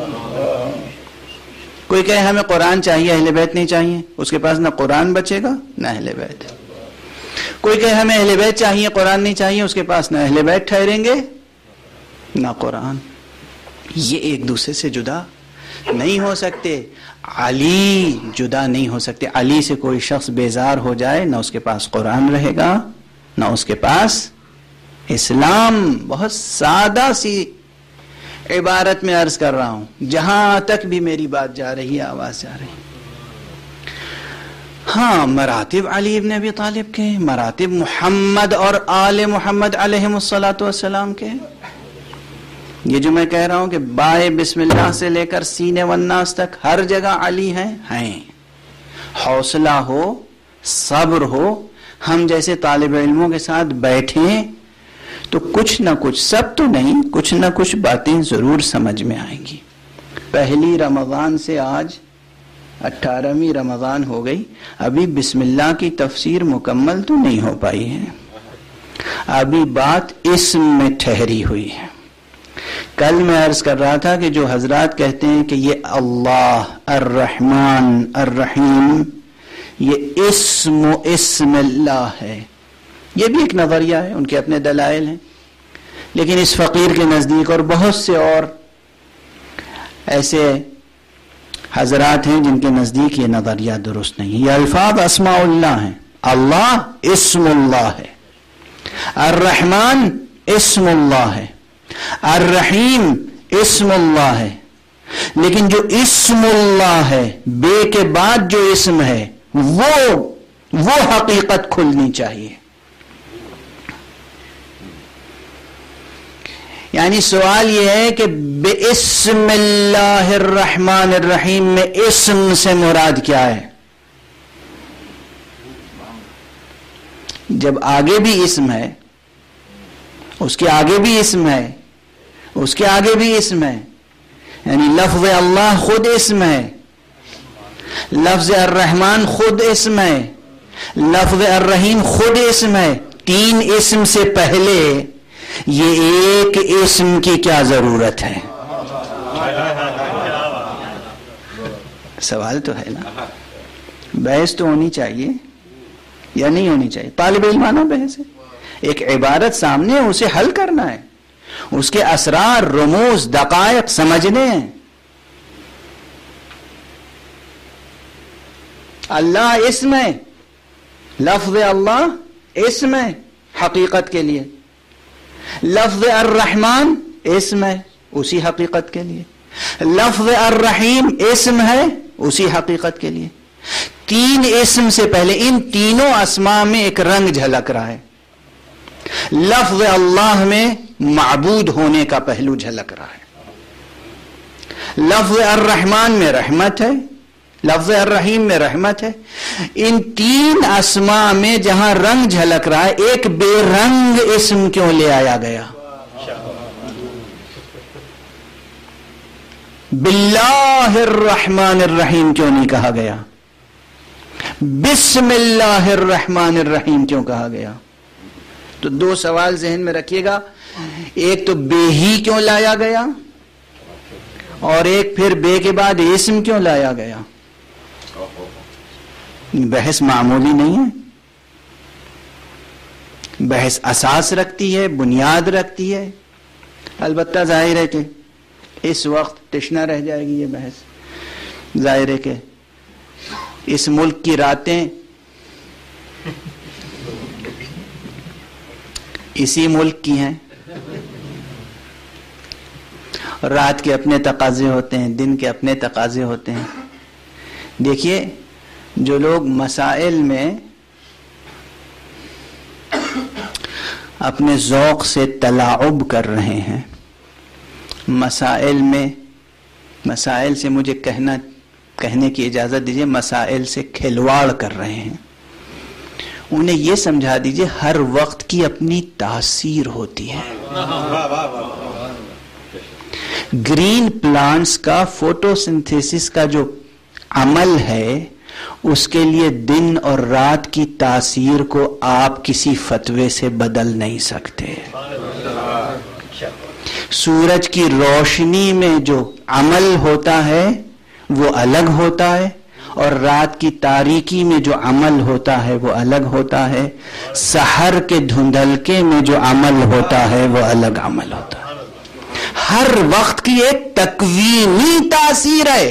کوئی کہے ہمیں قرآن چاہیے اہل بیت نہیں چاہیے، اس کے پاس نہ قرآن بچے گا نہ اہل بیت۔ کوئی کہے ہمیں اہل بیت چاہیے قرآن نہیں چاہیے، اس کے پاس نہ اہل بیت ٹھہریں گے نہ قرآن۔ یہ ایک دوسرے سے جدا نہیں ہو سکتے، علی جدا نہیں ہو سکتے۔ علی سے کوئی شخص بیزار ہو جائے نہ اس کے پاس قرآن رہے گا نہ اس کے پاس اسلام۔ بہت سادہ سی عبارت میں عرض کر رہا ہوں، جہاں تک بھی میری بات جا رہی ہے آواز جا رہی ہے۔ ہاں مراتب علی ابن ابی طالب کے، مراتب محمد اور آل محمد علیہم الصلاۃ والسلام کے، یہ جو میں کہہ رہا ہوں کہ بائے بسم اللہ سے لے کر سینے والناس تک ہر جگہ علی ہیں ہیں۔ حوصلہ ہو، صبر ہو، ہم جیسے طالب علموں کے ساتھ بیٹھیں تو کچھ نہ کچھ، سب تو نہیں، کچھ نہ کچھ باتیں ضرور سمجھ میں آئیں گی۔ پہلی رمضان سے آج اٹھارہویں رمضان ہو گئی، ابھی بسم اللہ کی تفسیر مکمل تو نہیں ہو پائی ہے، ابھی بات اسم میں ٹھہری ہوئی ہے۔ کل میں عرض کر رہا تھا کہ جو حضرات کہتے ہیں کہ یہ اللہ الرحمن الرحیم یہ اسم و اسم اللہ ہے، یہ بھی ایک نظریہ ہے، ان کے اپنے دلائل ہیں، لیکن اس فقیر کے نزدیک اور بہت سے اور ایسے حضرات ہیں جن کے نزدیک یہ نظریہ درست نہیں ہے۔ یہ الفاظ اسماء اللہ ہیں، اللہ اسم اللہ ہے، الرحمن اسم اللہ ہے، الرحیم اسم اللہ ہے، لیکن جو اسم اللہ ہے بے کے بعد جو اسم ہے وہ وہ حقیقت کھلنی چاہیے۔ یعنی سوال یہ ہے کہ بسم اللہ الرحمن الرحیم میں اسم سے مراد کیا ہے؟ جب آگے بھی اسم ہے، اس کے آگے بھی اسم ہے، اس کے آگے بھی اسم ہے، یعنی لفظ اللہ خود اسم ہے، لفظ الرحمن خود اسم ہے، لفظ الرحیم خود اسم ہے، تین اسم سے پہلے یہ ایک اسم کی کیا ضرورت ہے؟ سوال تو ہے نا، بحث تو ہونی چاہیے یا نہیں ہونی چاہیے؟ طالب علمانہ بحث ہے، ایک عبارت سامنے ہے، اسے حل کرنا ہے، اس کے اسرار، رموز، دقائق سمجھنے ہیں۔ اللہ اسم ہے، لفظ اللہ اسم ہے حقیقت کے لیے، لفظ الرحمن اسم ہے اسی حقیقت کے لیے، لفظ الرحیم اسم ہے اسی حقیقت کے لیے. تین اسم سے پہلے ان تینوں اسماء میں ایک رنگ جھلک رہا ہے. لفظ اللہ میں معبود ہونے کا پہلو جھلک رہا ہے. لفظ الرحمن میں رحمت ہے, لفظ الرحیم میں رحمت ہے. ان تین اسماء میں جہاں رنگ جھلک رہا ہے, ایک بے رنگ اسم کیوں لے آیا گیا؟ باللہ الرحمن الرحیم کیوں نہیں کہا گیا؟ بسم اللہ الرحمن الرحیم کیوں کہا گیا؟ تو دو سوال ذہن میں رکھیے گا. ایک تو بے ہی کیوں لایا گیا, اور ایک پھر بے کے بعد اسم کیوں لایا گیا؟ بحث معمولی نہیں ہے. بحث اساس رکھتی ہے, بنیاد رکھتی ہے. البتہ ظاہر ہے کہ اس وقت تشنا رہ جائے گی یہ بحث. ظاہر ہے کہ اس ملک کی راتیں اسی ملک کی ہیں. رات کے اپنے تقاضے ہوتے ہیں, دن کے اپنے تقاضے ہوتے ہیں. دیکھیے, جو لوگ مسائل میں اپنے ذوق سے تلاعب کر رہے ہیں, مسائل میں مسائل سے مجھے کہنا کہنے کی اجازت دیجیے, مسائل سے کھلواڑ کر رہے ہیں, انہیں یہ سمجھا دیجیے ہر وقت کی اپنی تاثیر ہوتی ہے. گرین پلانٹس کا فوٹو سنتھیسس کا جو عمل ہے, اس کے لیے دن اور رات کی تاثیر کو آپ کسی فتوے سے بدل نہیں سکتے. سورج کی روشنی میں جو عمل ہوتا ہے وہ الگ ہوتا ہے, اور رات کی تاریکی میں جو عمل ہوتا ہے وہ الگ ہوتا ہے. سحر کے دھندلکے میں جو عمل ہوتا ہے وہ الگ عمل ہوتا ہے. ہر وقت کی ایک تکوینی تاثیر ہے.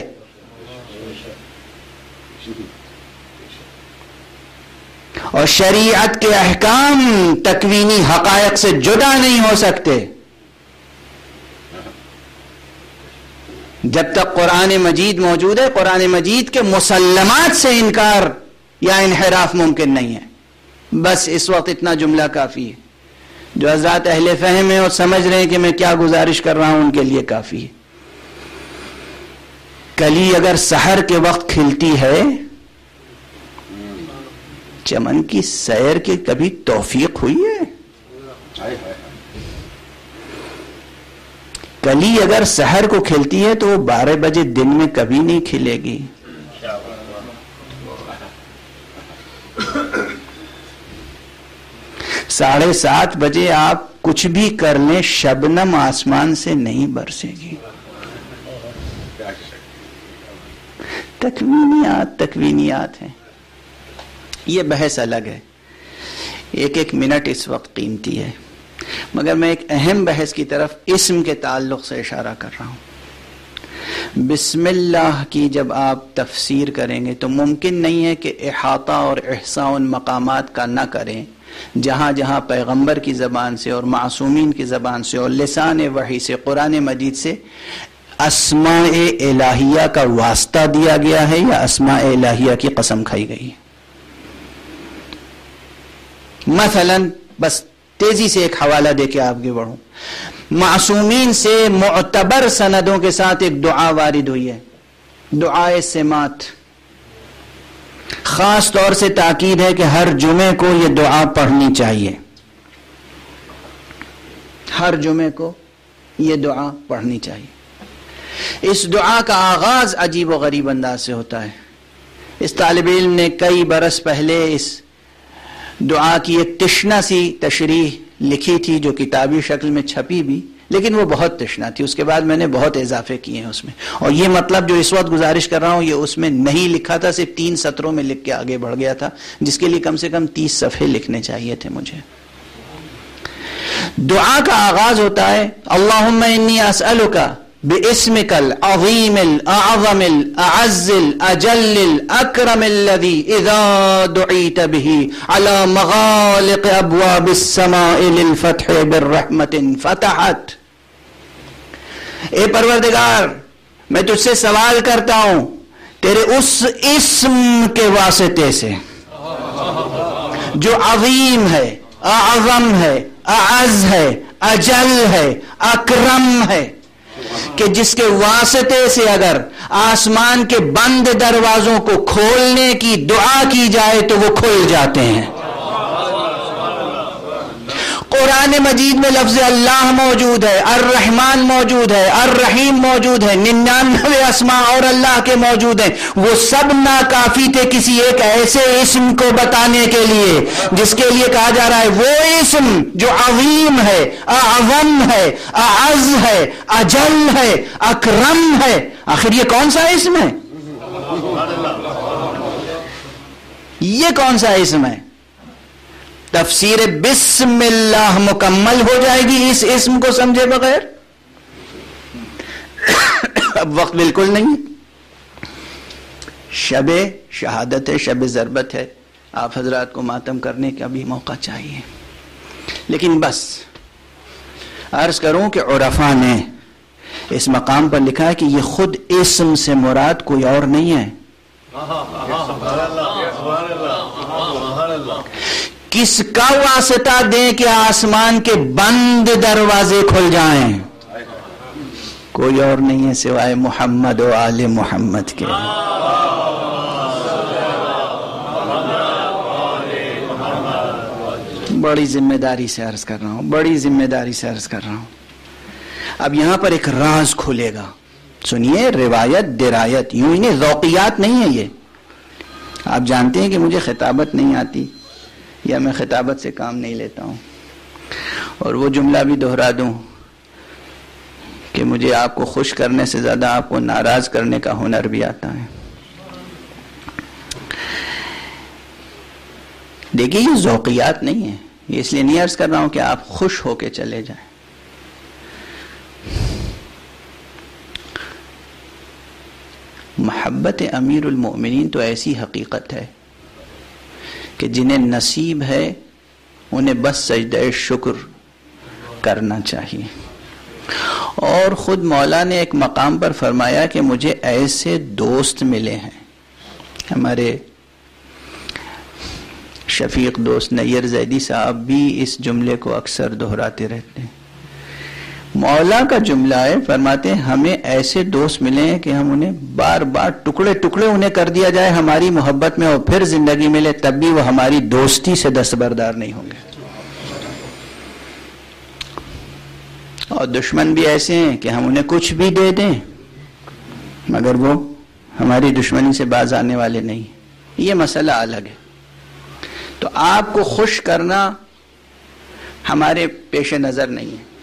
اور شریعت کے احکام تکوینی حقائق سے جدا نہیں ہو سکتے. جب تک قرآن مجید موجود ہے, قرآن مجید کے مسلمات سے انکار یا انحراف ممکن نہیں ہے. بس اس وقت اتنا جملہ کافی ہے. جو حضرات اہل فہم ہیں اور سمجھ رہے ہیں کہ میں کیا گزارش کر رہا ہوں, ان کے لیے کافی ہے. کلی اگر سحر کے وقت کھلتی ہے, چمن کی سیر کی کبھی توفیق ہوئی ہے؟ کلی اگر سحر کو کھلتی ہے تو وہ بارہ بجے دن میں کبھی نہیں کھلے گی. ساڑھے سات بجے آپ کچھ بھی کر لیں, شبنم آسمان سے نہیں برسے گی. تکوینیات تکوینیات ہیں. یہ بحث الگ ہے, ایک ایک منٹ اس وقت قیمتی ہے. مگر میں ایک اہم بحث کی طرف اسم کے تعلق سے اشارہ کر رہا ہوں. بسم اللہ کی جب آپ تفسیر کریں گے تو ممکن نہیں ہے کہ احاطہ اور احصاء ان مقامات کا نہ کریں جہاں جہاں پیغمبر کی زبان سے اور معصومین کی زبان سے اور لسان وحی سے, قرآن مجید سے اسماء الہیہ کا واسطہ دیا گیا ہے یا اسماء الہیہ کی قسم کھائی گئی ہے. مثلا بس تیزی سے ایک حوالہ دے کے آگے بڑھوں. معصومین سے معتبر سندوں کے ساتھ ایک دعا وارد ہوئی ہے, دعائے سمات. خاص طور سے تاکید ہے کہ ہر جمعے کو یہ دعا پڑھنی چاہیے. ہر جمعے کو یہ دعا پڑھنی چاہیے. اس دعا کا آغاز عجیب و غریب انداز سے ہوتا ہے. اس طالب علم نے کئی برس پہلے اس دعا کی ایک تشنا سی تشریح لکھی تھی جو کتابی شکل میں چھپی بھی, لیکن وہ بہت تشنا تھی. اس کے بعد میں نے بہت اضافے کیے ہیں اس میں, اور یہ مطلب جو اس وقت گزارش کر رہا ہوں یہ اس میں نہیں لکھا تھا, صرف تین سطروں میں لکھ کے آگے بڑھ گیا تھا, جس کے لیے کم سے کم تیس صفحے لکھنے چاہیے تھے مجھے. دعا کا آغاز ہوتا ہے اللہم انی اسألک باسمک العظیم الاعظم الاعز الاجل الاکرم الذی اذا دعیت به على مغالق ابواب السماء للفتح بالرحمت فتحت. اے پروردگار, میں تجھ سے سوال کرتا ہوں تیرے اس اسم کے واسطے سے جو عظیم ہے، اعظم ہے، اعز ہے، اجل ہے، اکرم ہے، کہ جس کے واسطے سے اگر آسمان کے بند دروازوں کو کھولنے کی دعا کی جائے تو وہ کھل جاتے ہیں۔ قرآن مجید میں لفظ اللہ موجود ہے، الرحمن موجود ہے، الرحیم موجود ہے، ننانوے اسماء اور اللہ کے موجود ہیں، وہ سب ناکافی تھے کسی ایک ایسے اسم کو بتانے کے لیے جس کے لیے کہا جا رہا ہے وہ اسم جو عظیم ہے، اعظم ہے، اعز ہے، اجل ہے، اکرم ہے۔ آخر یہ کون سا اسم ہے؟ یہ کون سا اسم ہے؟ تفسیر بسم اللہ مکمل ہو جائے گی اس اسم کو سمجھے بغیر؟ اب وقت بالکل نہیں، شب شہادت ہے، شب ضربت ہے، آپ حضرات کو ماتم کرنے کا بھی موقع چاہیے، لیکن بس عرض کروں کہ عرفاء نے اس مقام پر لکھا ہے کہ یہ خود اسم سے مراد کوئی اور نہیں ہے۔ کس کا واسطہ دیں کہ آسمان کے بند دروازے کھل جائیں؟ کوئی اور نہیں ہے سوائے محمد و آل محمد کے۔ بڑی ذمہ داری سے عرض کر رہا ہوں، بڑی ذمہ داری سے عرض کر رہا ہوں۔ اب یہاں پر ایک راز کھلے گا، سنیے، روایت درایت یوں ہی نہیں، ذوقیات نہیں ہے یہ۔ آپ جانتے ہیں کہ مجھے خطابت نہیں آتی یا میں خطابت سے کام نہیں لیتا ہوں، اور وہ جملہ بھی دہرا دوں کہ مجھے آپ کو خوش کرنے سے زیادہ آپ کو ناراض کرنے کا ہنر بھی آتا ہے۔ دیکھیے یہ ذوقیات نہیں ہے، یہ اس لیے نہیں عرض کر رہا ہوں کہ آپ خوش ہو کے چلے جائیں۔ محبت امیر المؤمنین تو ایسی حقیقت ہے کہ جنہیں نصیب ہے انہیں بس سجدہ شکر کرنا چاہیے۔ اور خود مولا نے ایک مقام پر فرمایا کہ مجھے ایسے دوست ملے ہیں، ہمارے شفیق دوست نیر زیدی صاحب بھی اس جملے کو اکثر دہراتے رہتے ہیں۔ مولا کا جملہ ہے، فرماتے ہیں ہمیں ایسے دوست ملے ہیں کہ ہم انہیں بار بار ٹکڑے ٹکڑے انہیں کر دیا جائے ہماری محبت میں، اور پھر زندگی ملے تب بھی وہ ہماری دوستی سے دستبردار نہیں ہوں گے۔ اور دشمن بھی ایسے ہیں کہ ہم انہیں کچھ بھی دے دیں مگر وہ ہماری دشمنی سے باز آنے والے نہیں۔ یہ مسئلہ الگ ہے۔ تو آپ کو خوش کرنا ہمارے پیش نظر نہیں ہے،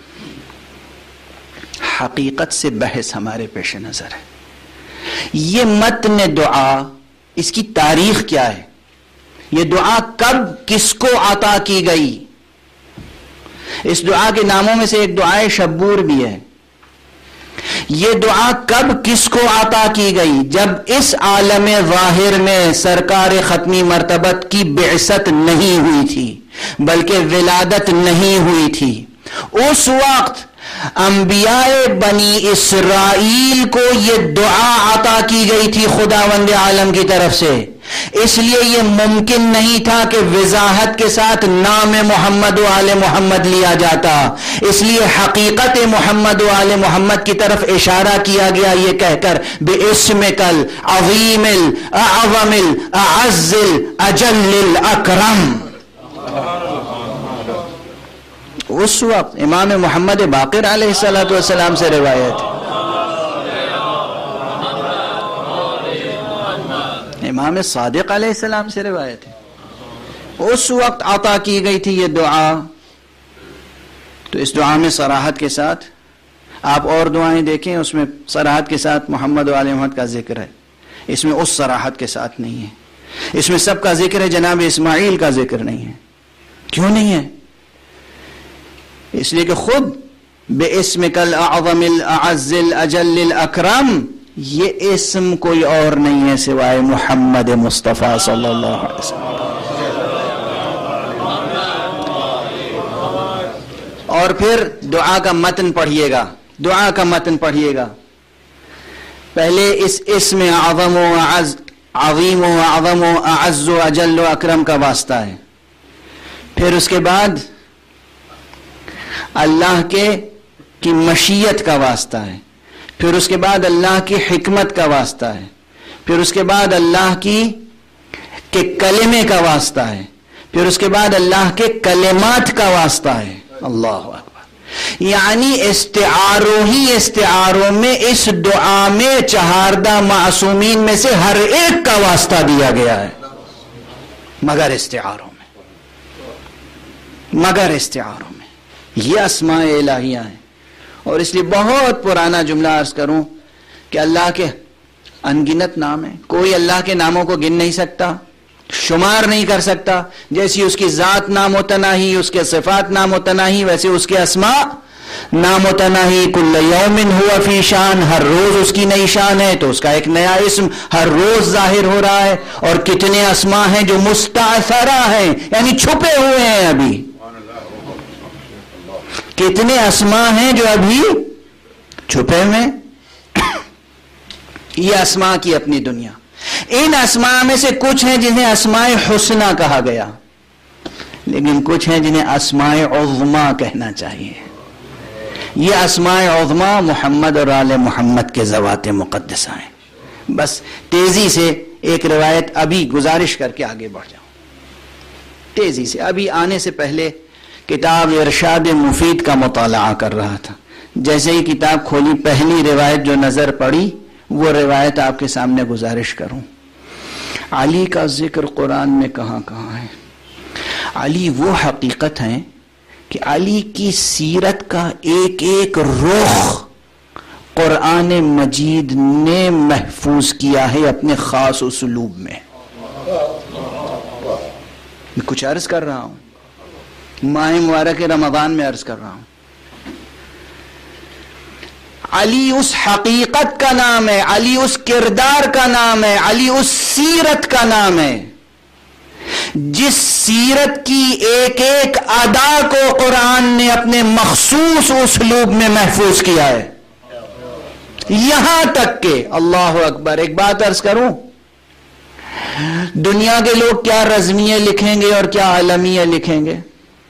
حقیقت سے بحث ہمارے پیش نظر ہے۔ یہ متن دعا، اس کی تاریخ کیا ہے؟ یہ دعا کب کس کو عطا کی گئی؟ اس دعا کے ناموں میں سے ایک دعائے شبور بھی ہے۔ یہ دعا کب کس کو عطا کی گئی؟ جب اس عالم ظاہر میں سرکار ختمی مرتبت کی بعثت نہیں ہوئی تھی، بلکہ ولادت نہیں ہوئی تھی۔ اس وقت انبیاء بنی اسرائیل کو یہ دعا عطا کی گئی تھی خداوند عالم کی طرف سے، اس لیے یہ ممکن نہیں تھا کہ وضاحت کے ساتھ نام محمد و آل محمد لیا جاتا، اس لیے حقیقت محمد و آل محمد کی طرف اشارہ کیا گیا یہ کہہ کر بِاسْمِكَ الْعَظِيمِ الْأَعْظَمِ الْأَعَزِّ الْأَجَلِّ الْأَكْرَمِ۔ اس وقت امام محمد باقر علیہ الصلوۃ والسلام سے روایت ہے، امام صادق علیہ السلام سے روایت ہے، اس وقت عطا کی گئی تھی یہ دعا۔ تو اس دعا میں صراحت کے ساتھ آپ اور دعائیں دیکھیں، اس میں صراحت کے ساتھ محمد و آل محمد کا ذکر ہے، اس میں اس صراحت کے ساتھ نہیں ہے۔ اس میں سب کا ذکر ہے، جناب اسماعیل کا ذکر نہیں ہے۔ کیوں نہیں ہے؟ اس لیے کہ خود بِاسْمِكَ الْأَعْظَمِ الْأَعَزِّ الْأَجَلِّ الْأَكْرَمِ یہ اسم کوئی اور نہیں ہے سوائے محمد مصطفیٰ صلی اللہ علیہ وسلم۔ اور پھر دعا کا متن پڑھیے گا، دعا کا متن پڑھیے گا۔ پہلے اس اسم اعظم و اعز عظیم و اعظم و اعز و اجل و اکرم کا واسطہ ہے، پھر اس کے بعد اللہ کے کی مشیت کا واسطہ ہے، پھر اس کے بعد اللہ کی حکمت کا واسطہ ہے، پھر اس کے بعد اللہ کی کے کلمے کا واسطہ ہے، پھر اس کے بعد اللہ کے کلمات کا واسطہ ہے۔ اللہ اکبر، یعنی استعاروں ہی استعاروں میں اس دعا میں چہاردہ معصومین میں سے ہر ایک کا واسطہ دیا گیا ہے، مگر استعاروں میں مگر استعاروں میں یہ اسماء الہیہ ہیں۔ اور اس لیے بہت پرانا جملہ عرض کروں کہ اللہ کے انگنت نام ہیں، کوئی اللہ کے ناموں کو گن نہیں سکتا، شمار نہیں کر سکتا۔ جیسی اس کی ذات نامتناہی، اس کے صفات نامتناہی، ویسے اس کے اسماء نامتناہی۔ کل یوم ہوا فی شان، ہر روز اس کی نئی شان ہے، تو اس کا ایک نیا اسم ہر روز ظاہر ہو رہا ہے۔ اور کتنے اسماء ہیں جو مستعثرہ ہیں، یعنی چھپے ہوئے ہیں ابھی، کتنے اسماء ہیں جو ابھی چھپے ہوئے۔ یہ اسماء کی اپنی دنیا۔ ان اسماء میں سے کچھ ہیں جنہیں اسماء حسنہ کہا گیا، لیکن کچھ ہیں جنہیں اسماء عظمہ کہنا چاہیے۔ یہ اسماء عظمہ محمد اور آل محمد کے ذوات مقدسہ ہیں۔ بس تیزی سے ایک روایت ابھی گزارش کر کے آگے بڑھ جاؤں، تیزی سے۔ ابھی آنے سے پہلے کتاب ارشاد مفید کا مطالعہ کر رہا تھا، جیسے ہی کتاب کھولی پہلی روایت جو نظر پڑی وہ روایت آپ کے سامنے گزارش کروں۔ علی کا ذکر قرآن میں کہاں کہاں ہے؟ علی وہ حقیقت ہے کہ علی کی سیرت کا ایک ایک رخ قرآن مجید نے محفوظ کیا ہے اپنے خاص اسلوب میں۔ میں کچھ عرض کر رہا ہوں، ماہ مبارک رمضان میں عرض کر رہا ہوں۔ علی اس حقیقت کا نام ہے، علی اس کردار کا نام ہے، علی اس سیرت کا نام ہے جس سیرت کی ایک ایک ادا کو قرآن نے اپنے مخصوص اسلوب میں محفوظ کیا ہے، یہاں تک کہ اللہ اکبر۔ ایک بات عرض کروں، دنیا کے لوگ کیا رزمیے لکھیں گے اور کیا عالمیے لکھیں گے؟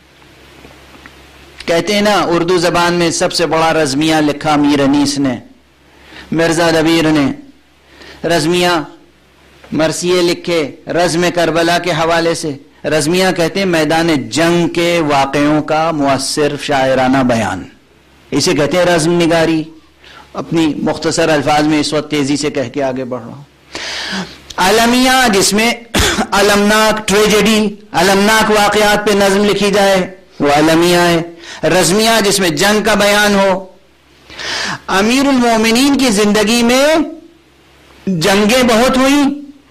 کہتے ہیں نا اردو زبان میں سب سے بڑا رزمیہ لکھا میر انیس نے، مرزا دبیر نے۔ رزمیہ مرثیے لکھے رزم کربلا کے حوالے سے۔ رزمیہ کہتے ہیں میدان جنگ کے واقعوں کا مؤثر شاعرانہ بیان، اسے کہتے ہیں رزم نگاری۔ اپنی مختصر الفاظ میں اس وقت تیزی سے کہہ کے آگے بڑھ رہا ہوں۔ علمیہ جس میں المناک ٹریجڈی، المناک واقعات پہ نظم لکھی جائے، وہ علمیہ ہے۔ رزمیہ جس میں جنگ کا بیان ہو۔ امیر المومنین کی زندگی میں جنگیں بہت ہوئی،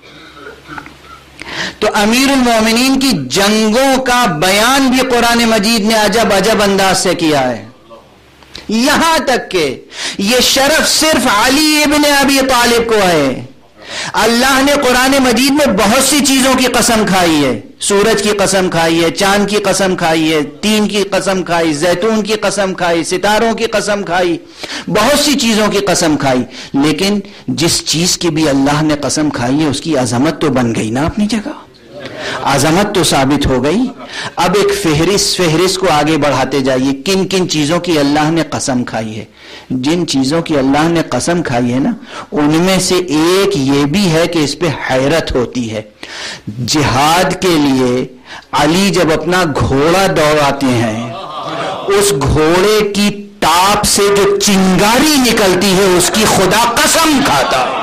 تو امیر المومنین کی جنگوں کا بیان بھی قرآن مجید نے عجب عجب انداز سے کیا ہے، یہاں تک کہ یہ شرف صرف علی ابن ابی طالب کو ہے۔ اللہ نے قرآن مجید میں بہت سی چیزوں کی قسم کھائی ہے، سورج کی قسم کھائی ہے، چاند کی قسم کھائی ہے، تین کی قسم کھائی، زیتون کی قسم کھائی، ستاروں کی قسم کھائی، بہت سی چیزوں کی قسم کھائی، لیکن جس چیز کی بھی اللہ نے قسم کھائی ہے اس کی عظمت تو بن گئی نا اپنی جگہ، عظمت تو ثابت ہو گئی۔ اب ایک فہرست فہرست کو آگے بڑھاتے جائیے، کن کن چیزوں کی اللہ نے قسم کھائی ہے۔ جن چیزوں کی اللہ نے قسم کھائی ہے نا، ان میں سے ایک یہ بھی ہے کہ اس پہ حیرت ہوتی ہے۔ جہاد کے لیے علی جب اپنا گھوڑا دوڑاتے ہیں، اس گھوڑے کی ٹاپ سے جو چنگاری نکلتی ہے اس کی خدا قسم کھاتا ہے۔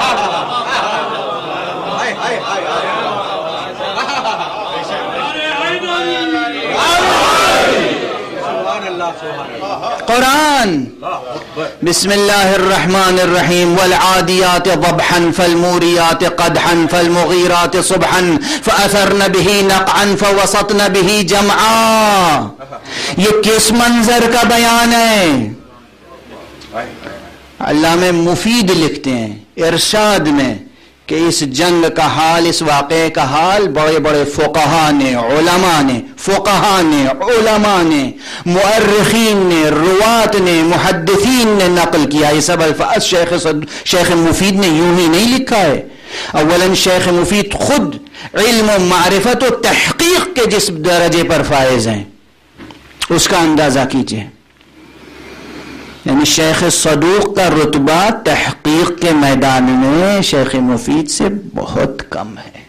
قرآن بسم اللہ الرحمن الرحیم والعادیات ضبحا فالموریات قدحا فالمغیرات صبحا فأثرن به نقعا فوسطن به جمعا، یہ کس منظر کا بیان ہے؟ علامہ مفید لکھتے ہیں ارشاد میں کہ اس جنگ کا حال، اس واقعے کا حال بڑے بڑے فقہا نے، علماء نے فقہا نے علماء نے مؤرخین نے روات نے محدثین نے نقل کیا. یہ سب الفاظ شیخ شیخ مفید نے یوں ہی نہیں لکھا ہے. اولاً شیخ مفید خود علم و معرفت و تحقیق کے جس درجے پر فائز ہیں اس کا اندازہ کیجئے. یعنی شیخ صدوق کا رتبہ تحقیق کے میدان میں شیخ مفید سے بہت کم ہے.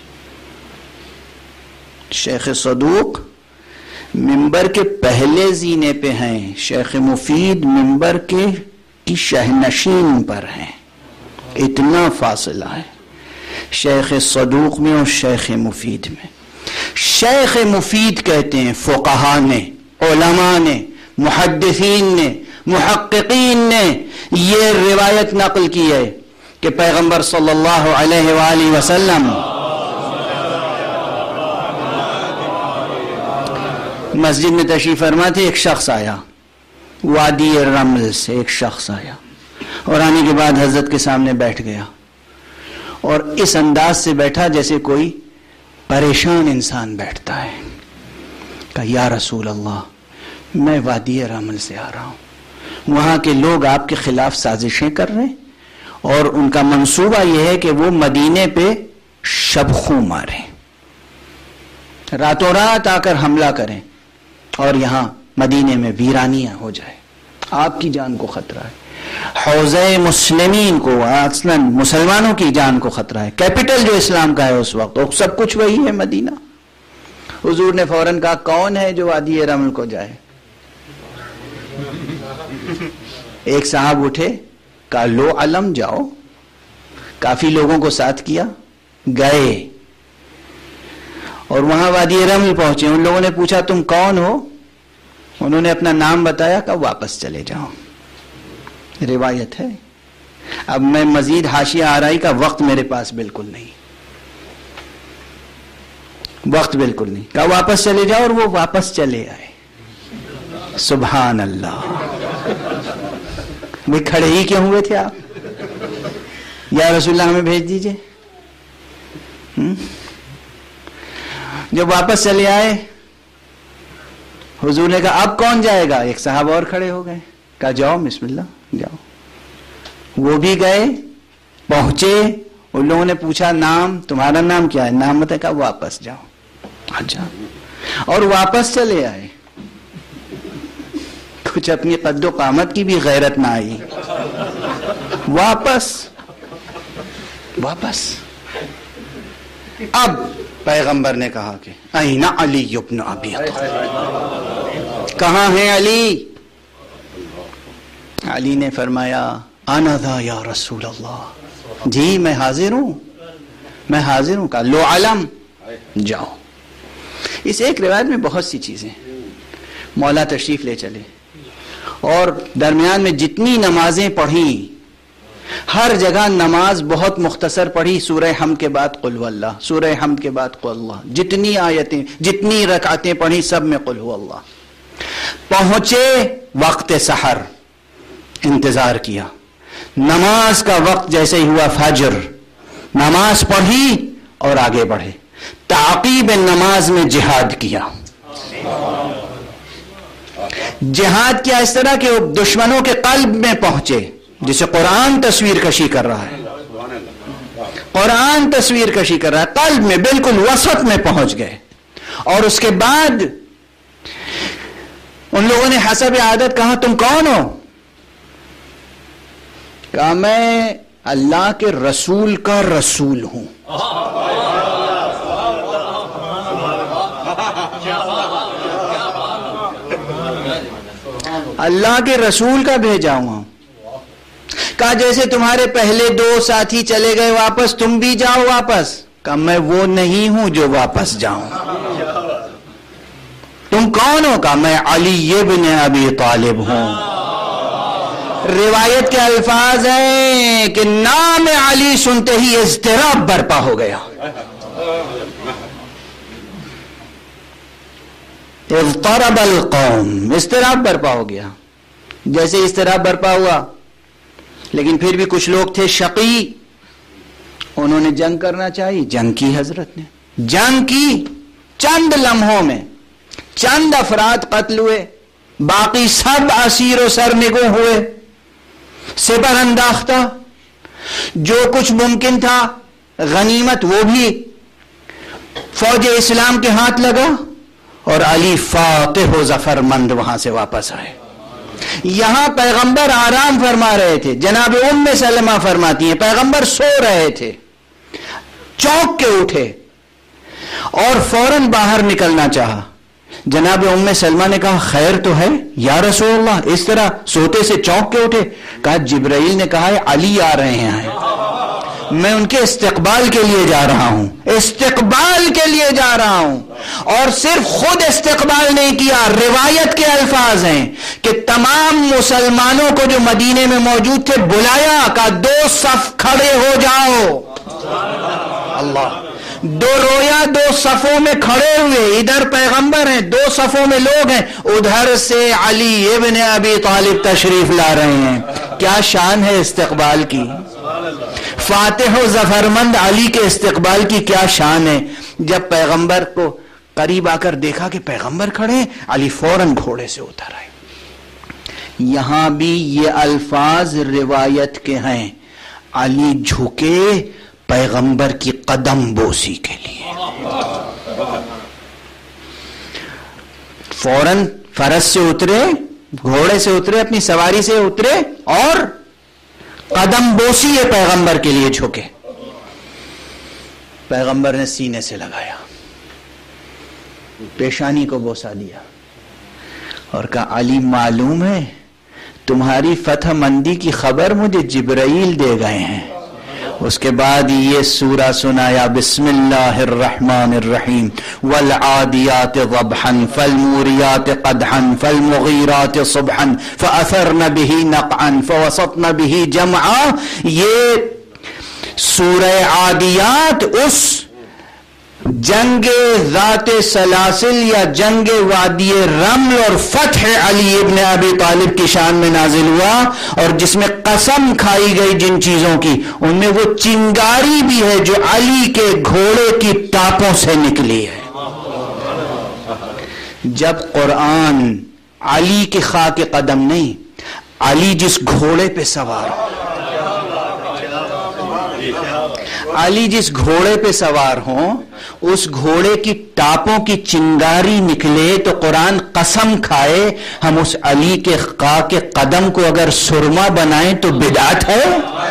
شیخ صدوق منبر کے پہلے زینے پہ ہیں، شیخ مفید منبر کے کی شہنشین پر ہیں. اتنا فاصلہ ہے شیخ صدوق میں اور شیخ مفید میں. شیخ مفید کہتے ہیں فقہا نے، علماء نے، محدثین نے، محققین نے یہ روایت نقل کی ہے کہ پیغمبر صلی اللہ علیہ وآلہ وسلم مسجد میں تشریف فرما تھے. ایک شخص آیا وادی رمل سے، ایک شخص آیا اور آنے کے بعد حضرت کے سامنے بیٹھ گیا اور اس انداز سے بیٹھا جیسے کوئی پریشان انسان بیٹھتا ہے. کہا یا رسول اللہ میں وادی رمل سے آ رہا ہوں، وہاں کے لوگ آپ کے خلاف سازشیں کر رہے ہیں اور ان کا منصوبہ یہ ہے کہ وہ مدینے پہ شب خوں ماریں، راتوں رات آ کر حملہ کریں اور یہاں مدینے میں ویرانیاں ہو جائے. آپ کی جان کو خطرہ ہے، حوزہ مسلمین کو، اصلاً مسلمانوں کی جان کو خطرہ ہے. کیپٹل جو اسلام کا ہے اس وقت اور سب کچھ وہی ہے مدینہ. حضور نے فوراً کہا کون ہے جو وادی رمل کو جائے؟ ایک صاحب اٹھے، کہا لو علم جاؤ. کافی لوگوں کو ساتھ کیا، گئے اور وہاں وادی رمل پہنچے. ان لوگوں نے پوچھا تم کون ہو؟ انہوں نے اپنا نام بتایا، کہا واپس چلے جاؤ. روایت ہے. اب میں مزید حاشیہ آرائی کا وقت میرے پاس بالکل نہیں، وقت بالکل نہیں. کہا واپس چلے جاؤ اور وہ واپس چلے آئے. سبحان اللہ. بھئی کھڑے ہی کیوں ہوئے تھے آپ؟ یا رسول اللہ ہمیں بھیج دیجئے. جب واپس چلے آئے حضور نے کہا اب کون جائے گا؟ ایک صاحب اور کھڑے ہو گئے. کہا جاؤ بسم اللہ جاؤ. وہ بھی گئے، پہنچے. ان لوگوں نے پوچھا نام تمہارا نام کیا ہے؟ نام بتا. کہا واپس جاؤ. اچھا. اور واپس چلے آئے. کچھ اپنی قد و قامت کی بھی غیرت نہ آئی. واپس واپس اب پیغمبر نے کہا کہ این علی ابن ابی طالب، کہاں ہے علی؟ علی نے فرمایا انا ذا یا رسول اللہ، جی میں حاضر ہوں میں حاضر ہوں. کہا لو علم جاؤ. اس ایک روایت میں بہت سی چیزیں. مولا تشریف لے چلے اور درمیان میں جتنی نمازیں پڑھیں ہر جگہ نماز بہت مختصر پڑھی. سورہ حمد کے بعد قل هو اللہ، سورہ حمد کے بعد قل اللہ، جتنی آیتیں جتنی رکعتیں پڑھی سب میں قل هو اللہ. پہنچے وقت سحر، انتظار کیا. نماز کا وقت جیسے ہی ہوا فجر، نماز پڑھی اور آگے بڑھے. تعقیب نماز میں جہاد کیا. جہاد کیا اس طرح کہ دشمنوں کے قلب میں پہنچے، جسے قرآن تصویر کشی کر رہا ہے. قرآن تصویر کشی کر رہا ہے، قلب میں بالکل وسط میں پہنچ گئے. اور اس کے بعد ان لوگوں نے حسب عادت کہا تم کون ہو؟ کہا میں اللہ کے رسول کا رسول ہوں. اللہ کے رسول کا بھیجا ہوں. کہا جیسے تمہارے پہلے دو ساتھی چلے گئے واپس تم بھی جاؤ واپس. کہا میں وہ نہیں ہوں جو واپس جاؤں. تم کون ہو؟ کہا میں علی ابن ابی طالب ہوں. روایت کے الفاظ ہیں کہ نام علی سنتے ہی اضطراب برپا ہو گیا. اضطرب القوم، اضطراب برپا ہو گیا. جیسے اضطراب برپا ہوا، لیکن پھر بھی کچھ لوگ تھے شقی، انہوں نے جنگ کرنا چاہیے، جنگ کی حضرت نے، جنگ کی، چند لمحوں میں چند افراد قتل ہوئے، باقی سب اسیر و سرنگوں ہوئے، سپر انداختہ، جو کچھ ممکن تھا غنیمت وہ بھی فوج اسلام کے ہاتھ لگا، اور علی فاتح و ظفر مند وہاں سے واپس آئے۔ یہاں پیغمبر آرام فرما رہے تھے، جناب ام سلمہ فرماتی ہیں پیغمبر سو رہے تھے، چونک کے اٹھے اور فوراً باہر نکلنا چاہا۔ جناب ام سلمہ نے کہا خیر تو ہے یا رسول اللہ، اس طرح سوتے سے چونک کے اٹھے؟ کہا جبرائیل نے کہا ہے علی آ رہے ہیں، میں ان کے استقبال کے لیے جا رہا ہوں، استقبال کے لیے جا رہا ہوں۔ اور صرف خود استقبال نہیں کیا، روایت کے الفاظ ہیں کہ تمام مسلمانوں کو جو مدینے میں موجود تھے بلایا، کہا دو صف کھڑے ہو جاؤ، اللہ، دو رویا دو صفوں میں کھڑے ہوئے، ادھر پیغمبر ہیں، دو صفوں میں لوگ ہیں، ادھر سے علی ابن ابی طالب تشریف لا رہے ہیں۔ کیا شان ہے استقبال کی، فاتح و ظفرمند علی کے استقبال کی کیا شان ہے۔ جب پیغمبر کو قریب آ کر دیکھا کہ پیغمبر کھڑے ہیں، علی فوراً گھوڑے سے اتر آئے۔ یہاں بھی یہ الفاظ روایت کے ہیں، علی جھکے پیغمبر کی قدم بوسی کے لیے، فوراً فرس سے اترے، گھوڑے سے اترے، اپنی سواری سے اترے اور قدم بوسی ہے پیغمبر کے لیے جھکے۔ پیغمبر نے سینے سے لگایا، پیشانی کو بوسا دیا اور کہا علی معلوم ہے تمہاری فتح مندی کی خبر مجھے جبرائیل دے گئے ہیں۔ اس کے بعد یہ سورہ سنایا، بسم اللہ الرحمن الرحیم، والعادیات ضبحا فالموریات قدحا فالمغیرات صبحا فاثرن به نقعا فوسطن به جمعا۔ یہ سورہ عادیات اس جنگ ذات سلاسل یا جنگ وادی رمل اور فتح علی ابن ابی طالب کی شان میں نازل ہوا، اور جس میں قسم کھائی گئی جن چیزوں کی، ان میں وہ چنگاری بھی ہے جو علی کے گھوڑے کی ٹاپوں سے نکلی ہے۔ جب قرآن علی کی خاک قدم نہیں، علی جس گھوڑے پہ سوار علی جس گھوڑے پہ سوار ہوں، اس گھوڑے کی ٹاپوں کی چنگاری نکلے تو قرآن قسم کھائے ہم اس علی کے خاک قدم کو اگر سرما بنائیں تو بدعت ہے۔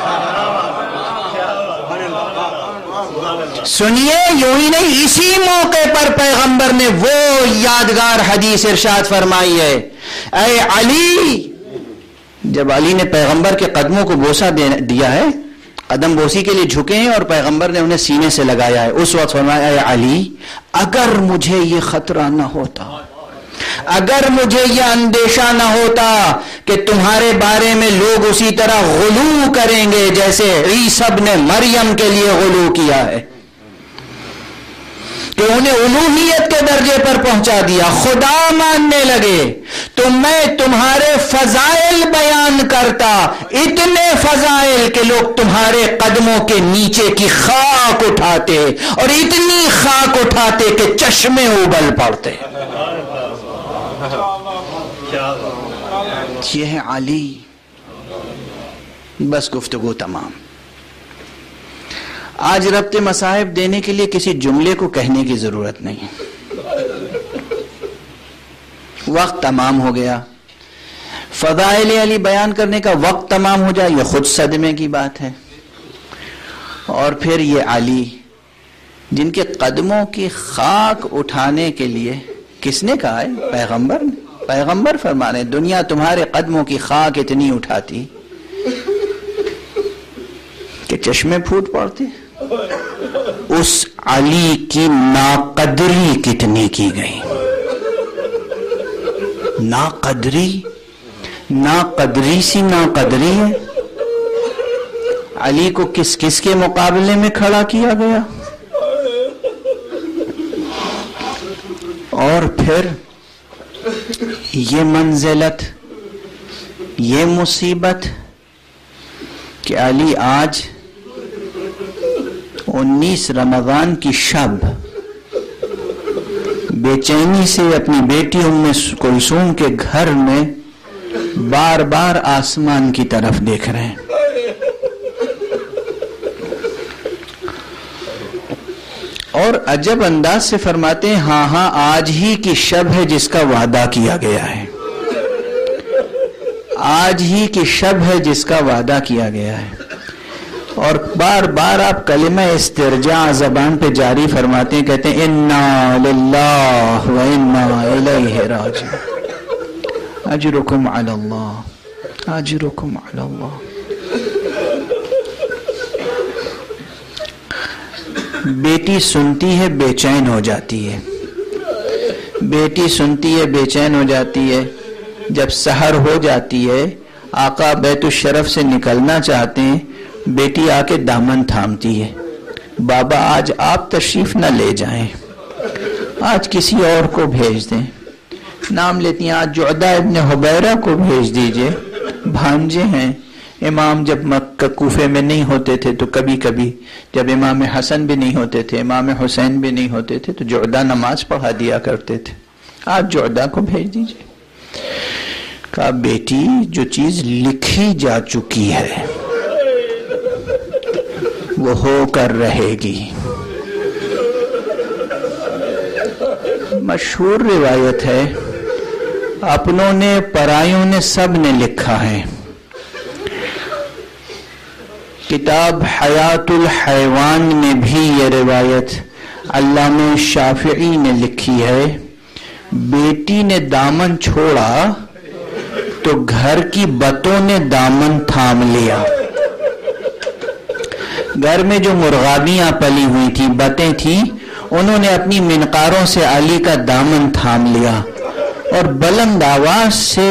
سنیے، یوں ہی نہیں، اسی موقع پر پیغمبر نے وہ یادگار حدیث ارشاد فرمائی ہے، اے علی، جب علی نے پیغمبر کے قدموں کو بوسہ دیا ہے، قدم بوسی کے لیے جھکے ہیں اور پیغمبر نے انہیں سینے سے لگایا ہے، اس وقت فرمایا اے علی، اگر مجھے یہ خطرہ نہ ہوتا، اگر مجھے یہ اندیشہ نہ ہوتا کہ تمہارے بارے میں لوگ اسی طرح غلو کریں گے جیسے عیسیٰ ابن مریم کے لیے غلو کیا ہے، کہ انہیں الوہیت کے درجے پر پہنچا دیا، خدا ماننے لگے، تو میں تمہارے فضائل بیان کرتا، اتنے فضائل کہ لوگ تمہارے قدموں کے نیچے کی خاک اٹھاتے، اور اتنی خاک اٹھاتے کہ چشمے ابل پڑتے۔ یہ ہے علی۔ بس گفتگو تمام۔ آج ربط مصاحب دینے کے لیے کسی جملے کو کہنے کی ضرورت نہیں، وقت تمام ہو گیا۔ فضائل علی بیان کرنے کا وقت تمام ہو جائے، یہ خود صدمے کی بات ہے۔ اور پھر یہ علی جن کے قدموں کی خاک اٹھانے کے لیے کس نے کہا ہے؟ پیغمبر نے۔ پیغمبر فرما رہے دنیا تمہارے قدموں کی خاک اتنی اٹھاتی کہ چشمے پھوٹ پڑتے۔ اس علی کی ناقدری کتنی کی گئی، ناقدری، ناقدری سی ناقدری ہے۔ علی کو کس کس کے مقابلے میں کھڑا کیا گیا، اور پھر یہ منزلت، یہ مصیبت کہ علی آج انیس رمضان کی شب بے چینی سے اپنی بیٹی ام کلثوم کے گھر میں بار بار آسمان کی طرف دیکھ رہے ہیں. اور عجب انداز سے فرماتے ہیں ہاں ہاں آج ہی کی شب ہے جس کا وعدہ کیا گیا ہے. آج ہی کی شب ہے جس کا وعدہ کیا گیا ہے. اور بار بار آپ کلمہ استرجاع زبان پہ جاری فرماتے ہیں, کہتے ہیں انا للہ و انا الیہ راجعون اجرکم علی اللہ اجرکم علی اللہ. بیٹی سنتی ہے بے چین ہو جاتی ہے, بیٹی سنتی ہے بے چین ہو جاتی ہے. جب سحر ہو جاتی ہے, آقا بیت الشرف سے نکلنا چاہتے ہیں, بیٹی آ کے دامن تھامتی ہے, بابا آج آپ تشریف نہ لے جائیں, آج کسی اور کو بھیج دیں. نام لیتی ہیں آج جعدہ ابن حبیرہ کو بھیج دیجئے, بھانجے ہیں. امام جب مکہ کوفے میں نہیں ہوتے تھے تو کبھی کبھی جب امام حسن بھی نہیں ہوتے تھے, امام حسین بھی نہیں ہوتے تھے, تو جعدہ نماز پڑھا دیا کرتے تھے. آج جعدہ کو بھیج دیجئے. کہا بیٹی جو چیز لکھی جا چکی ہے وہ ہو کر رہے گی. مشہور روایت ہے, اپنوں نے پرایوں نے سب نے لکھا ہے. کتاب حیات الحیوان میں بھی یہ روایت علامہ شافعی نے لکھی ہے. بیٹی نے دامن چھوڑا تو گھر کی بتوں نے دامن تھام لیا. گھر میں جو مرغابیاں پلی ہوئی تھی, بتیں تھیں, انہوں نے اپنی منقاروں سے علی کا دامن تھام لیا اور بلند آواز سے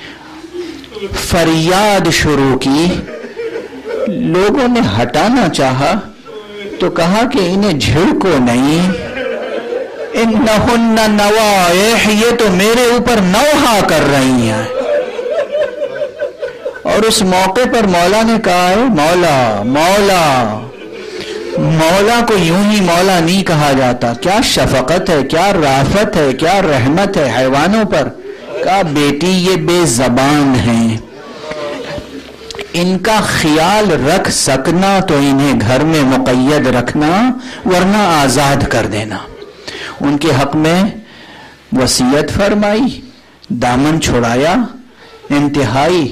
فریاد شروع کی. لوگوں نے ہٹانا چاہا تو کہا کہ انہیں جھڑکو نہیں, انہن نوائح, یہ تو میرے اوپر نوحہ کر رہی ہیں. اور اس موقع پر مولا نے کہا ہے مولا مولا مولا کو یوں ہی مولا نہیں کہا جاتا. کیا شفقت ہے, کیا رافت ہے, کیا رحمت ہے حیوانوں پر. کہا بیٹی یہ بے زبان ہیں, ان کا خیال رکھ سکنا تو انہیں گھر میں مقید رکھنا, ورنہ آزاد کر دینا. ان کے حق میں وصیت فرمائی, دامن چھڑایا, انتہائی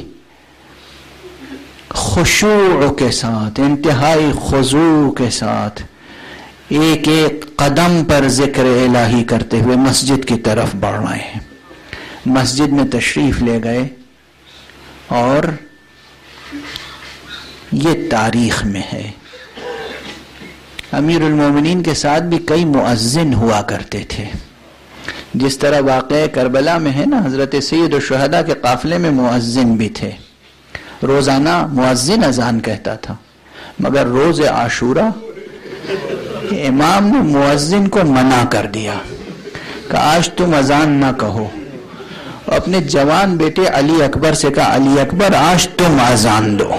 خشوع کے ساتھ, انتہائی خضوع کے ساتھ ایک ایک قدم پر ذکر الہی کرتے ہوئے مسجد کی طرف بڑھ رہے ہیں. مسجد میں تشریف لے گئے اور یہ تاریخ میں ہے. امیر المومنین کے ساتھ بھی کئی مؤذن ہوا کرتے تھے. جس طرح واقعہ کربلا میں ہے نا, حضرت سید الشہداء کے قافلے میں مؤذن بھی تھے. روزانہ مؤذن اذان کہتا تھا, مگر روز عاشورہ امام نے مؤذن کو منع کر دیا کہ آج تم اذان نہ کہو. اپنے جوان بیٹے علی اکبر سے کہا علی اکبر آج تم اذان دو.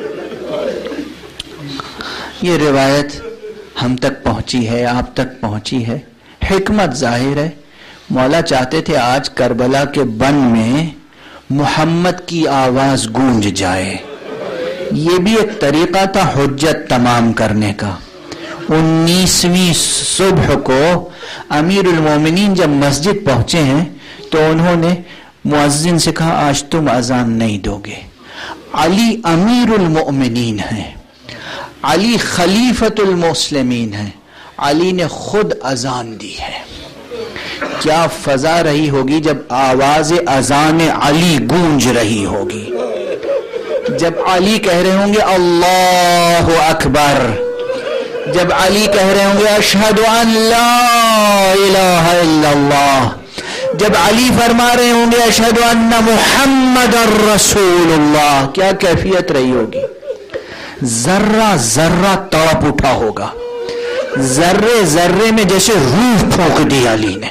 یہ روایت ہم تک پہنچی ہے, آپ تک پہنچی ہے. حکمت ظاہر ہے, مولا چاہتے تھے آج کربلا کے بن میں محمد کی آواز گونج جائے. یہ بھی ایک طریقہ تھا حجت تمام کرنے کا. انیسویں صبح کو امیر المومنین جب مسجد پہنچے ہیں تو انہوں نے مؤذن سے کہا آج تم اذان نہیں دو گے. علی امیر المؤمنین ہیں, علی خلیفۃ المسلمین ہیں, علی نے خود اذان دی ہے. کیا فضا رہی ہوگی جب آواز اذان علی گونج رہی ہوگی, جب علی کہہ رہے ہوں گے اللہ اکبر, جب علی کہہ رہے ہوں گے اشہد ان لا الہ الا اللہ, جب علی فرما رہے ہوں گے اشہد ان محمد الرسول اللہ. کیا کیفیت رہی ہوگی. ذرہ ذرہ تڑپ اٹھا ہوگا, ذرے ذرے میں جیسے روح پھونک دی علی نے.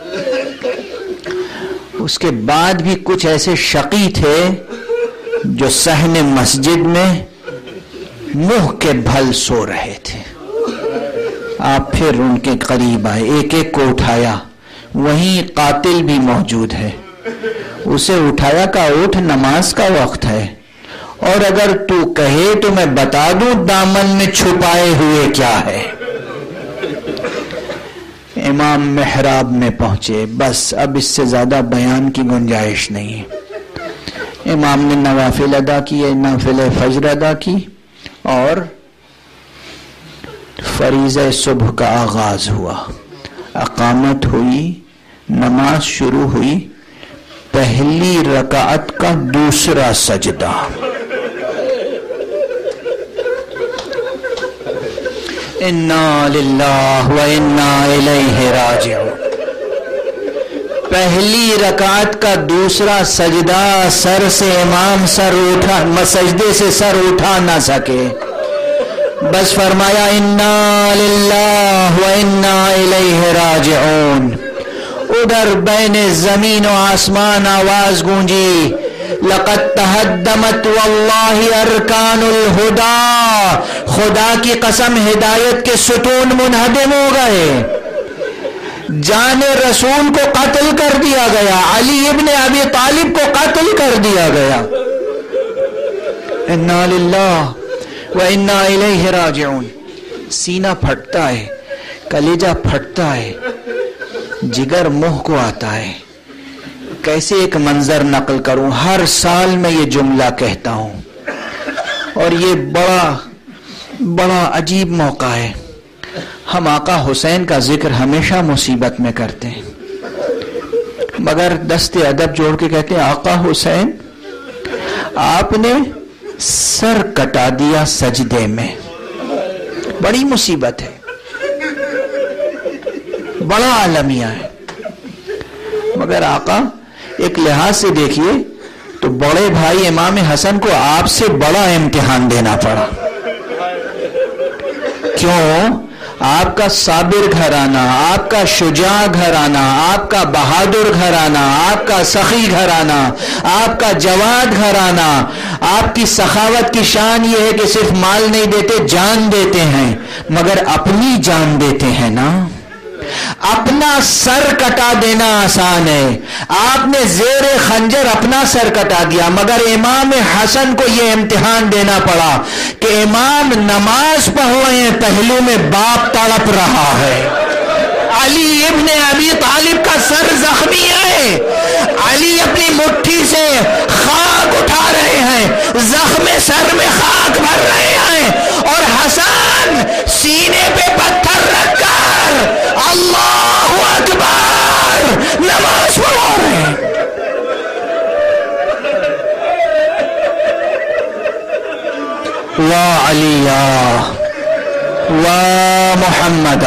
اس کے بعد بھی کچھ ایسے شقی تھے جو صحن مسجد میں منہ کے بھل سو رہے تھے. آپ پھر ان کے قریب آئے، ایک ایک کو اٹھایا، وہیں قاتل بھی موجود ہے، اسے اٹھایا کہ اٹھ، نماز کا وقت ہے، اور اگر تو کہے تو میں بتا دوں دامن میں چھپائے ہوئے کیا ہے۔ امام محراب میں پہنچے، بس اب اس سے زیادہ بیان کی گنجائش نہیں۔ امام نے نوافل ادا کیے، نافل فجر ادا کی، اور فریضہ صبح کا آغاز ہوا، اقامت ہوئی، نماز شروع ہوئی، پہلی رکعت کا دوسرا سجدہ۔ انا للہ و انا الیہ راجعون۔ پہلی رکعت کا دوسرا سجدہ، سر سے امام سر اٹھا، سجدے سے سر اٹھا نہ سکے، بس فرمایا انا للہ و انا الیہ راجعون۔ ادھر بین زمین و آسمان آواز گونجی، لقد تہدمت واللہ ارکان الہدی، خدا کی قسم ہدایت کے ستون منہدم ہو گئے، جان رسول کو قتل کر دیا گیا، علی ابن ابی طالب کو قتل کر دیا گیا۔ انا للہ و انا الیہ راجعون۔ سینہ پھٹتا ہے، کلیجہ پھٹتا ہے، جگر منہ کو آتا ہے۔ کیسے ایک منظر نقل کروں، ہر سال میں یہ جملہ کہتا ہوں، اور یہ بڑا بڑا عجیب موقع ہے۔ ہم آقا حسین کا ذکر ہمیشہ مصیبت میں کرتے ہیں، مگر دست ادب جوڑ کے کہتے ہیں آقا حسین آپ نے سر کٹا دیا سجدے میں، بڑی مصیبت ہے، بڑا عالمیہ ہے۔ مگر آقا ایک لحاظ سے دیکھیے تو بڑے بھائی امام حسن کو آپ سے بڑا امتحان دینا پڑا۔ کیوں؟ آپ کا صابر گھرانہ، آپ کا شجاع گھرانہ، آپ کا بہادر گھرانہ، آپ کا سخی گھرانہ، آپ کا جواد گھرانہ، آپ کی سخاوت کی شان یہ ہے کہ صرف مال نہیں دیتے، جان دیتے ہیں، مگر اپنی جان دیتے ہیں نا۔ اپنا سر کٹا دینا آسان ہے، آپ نے زیر خنجر اپنا سر کٹا دیا، مگر امام حسن کو یہ امتحان دینا پڑا کہ امام نماز پڑھ رہے ہیں، پہلو میں باپ تڑپ رہا ہے، علی ابن ابی طالب کا سر زخمی ہے، علی اپنی مٹھی سے خاک اٹھا رہے ہیں، زخم سر میں خاک بھر رہے ہیں، اور حسن سینے پہ پتھر رکھ کر اللہ اکبر نماز پڑھا رہے ہیں۔ واہ علی واہ محمد۔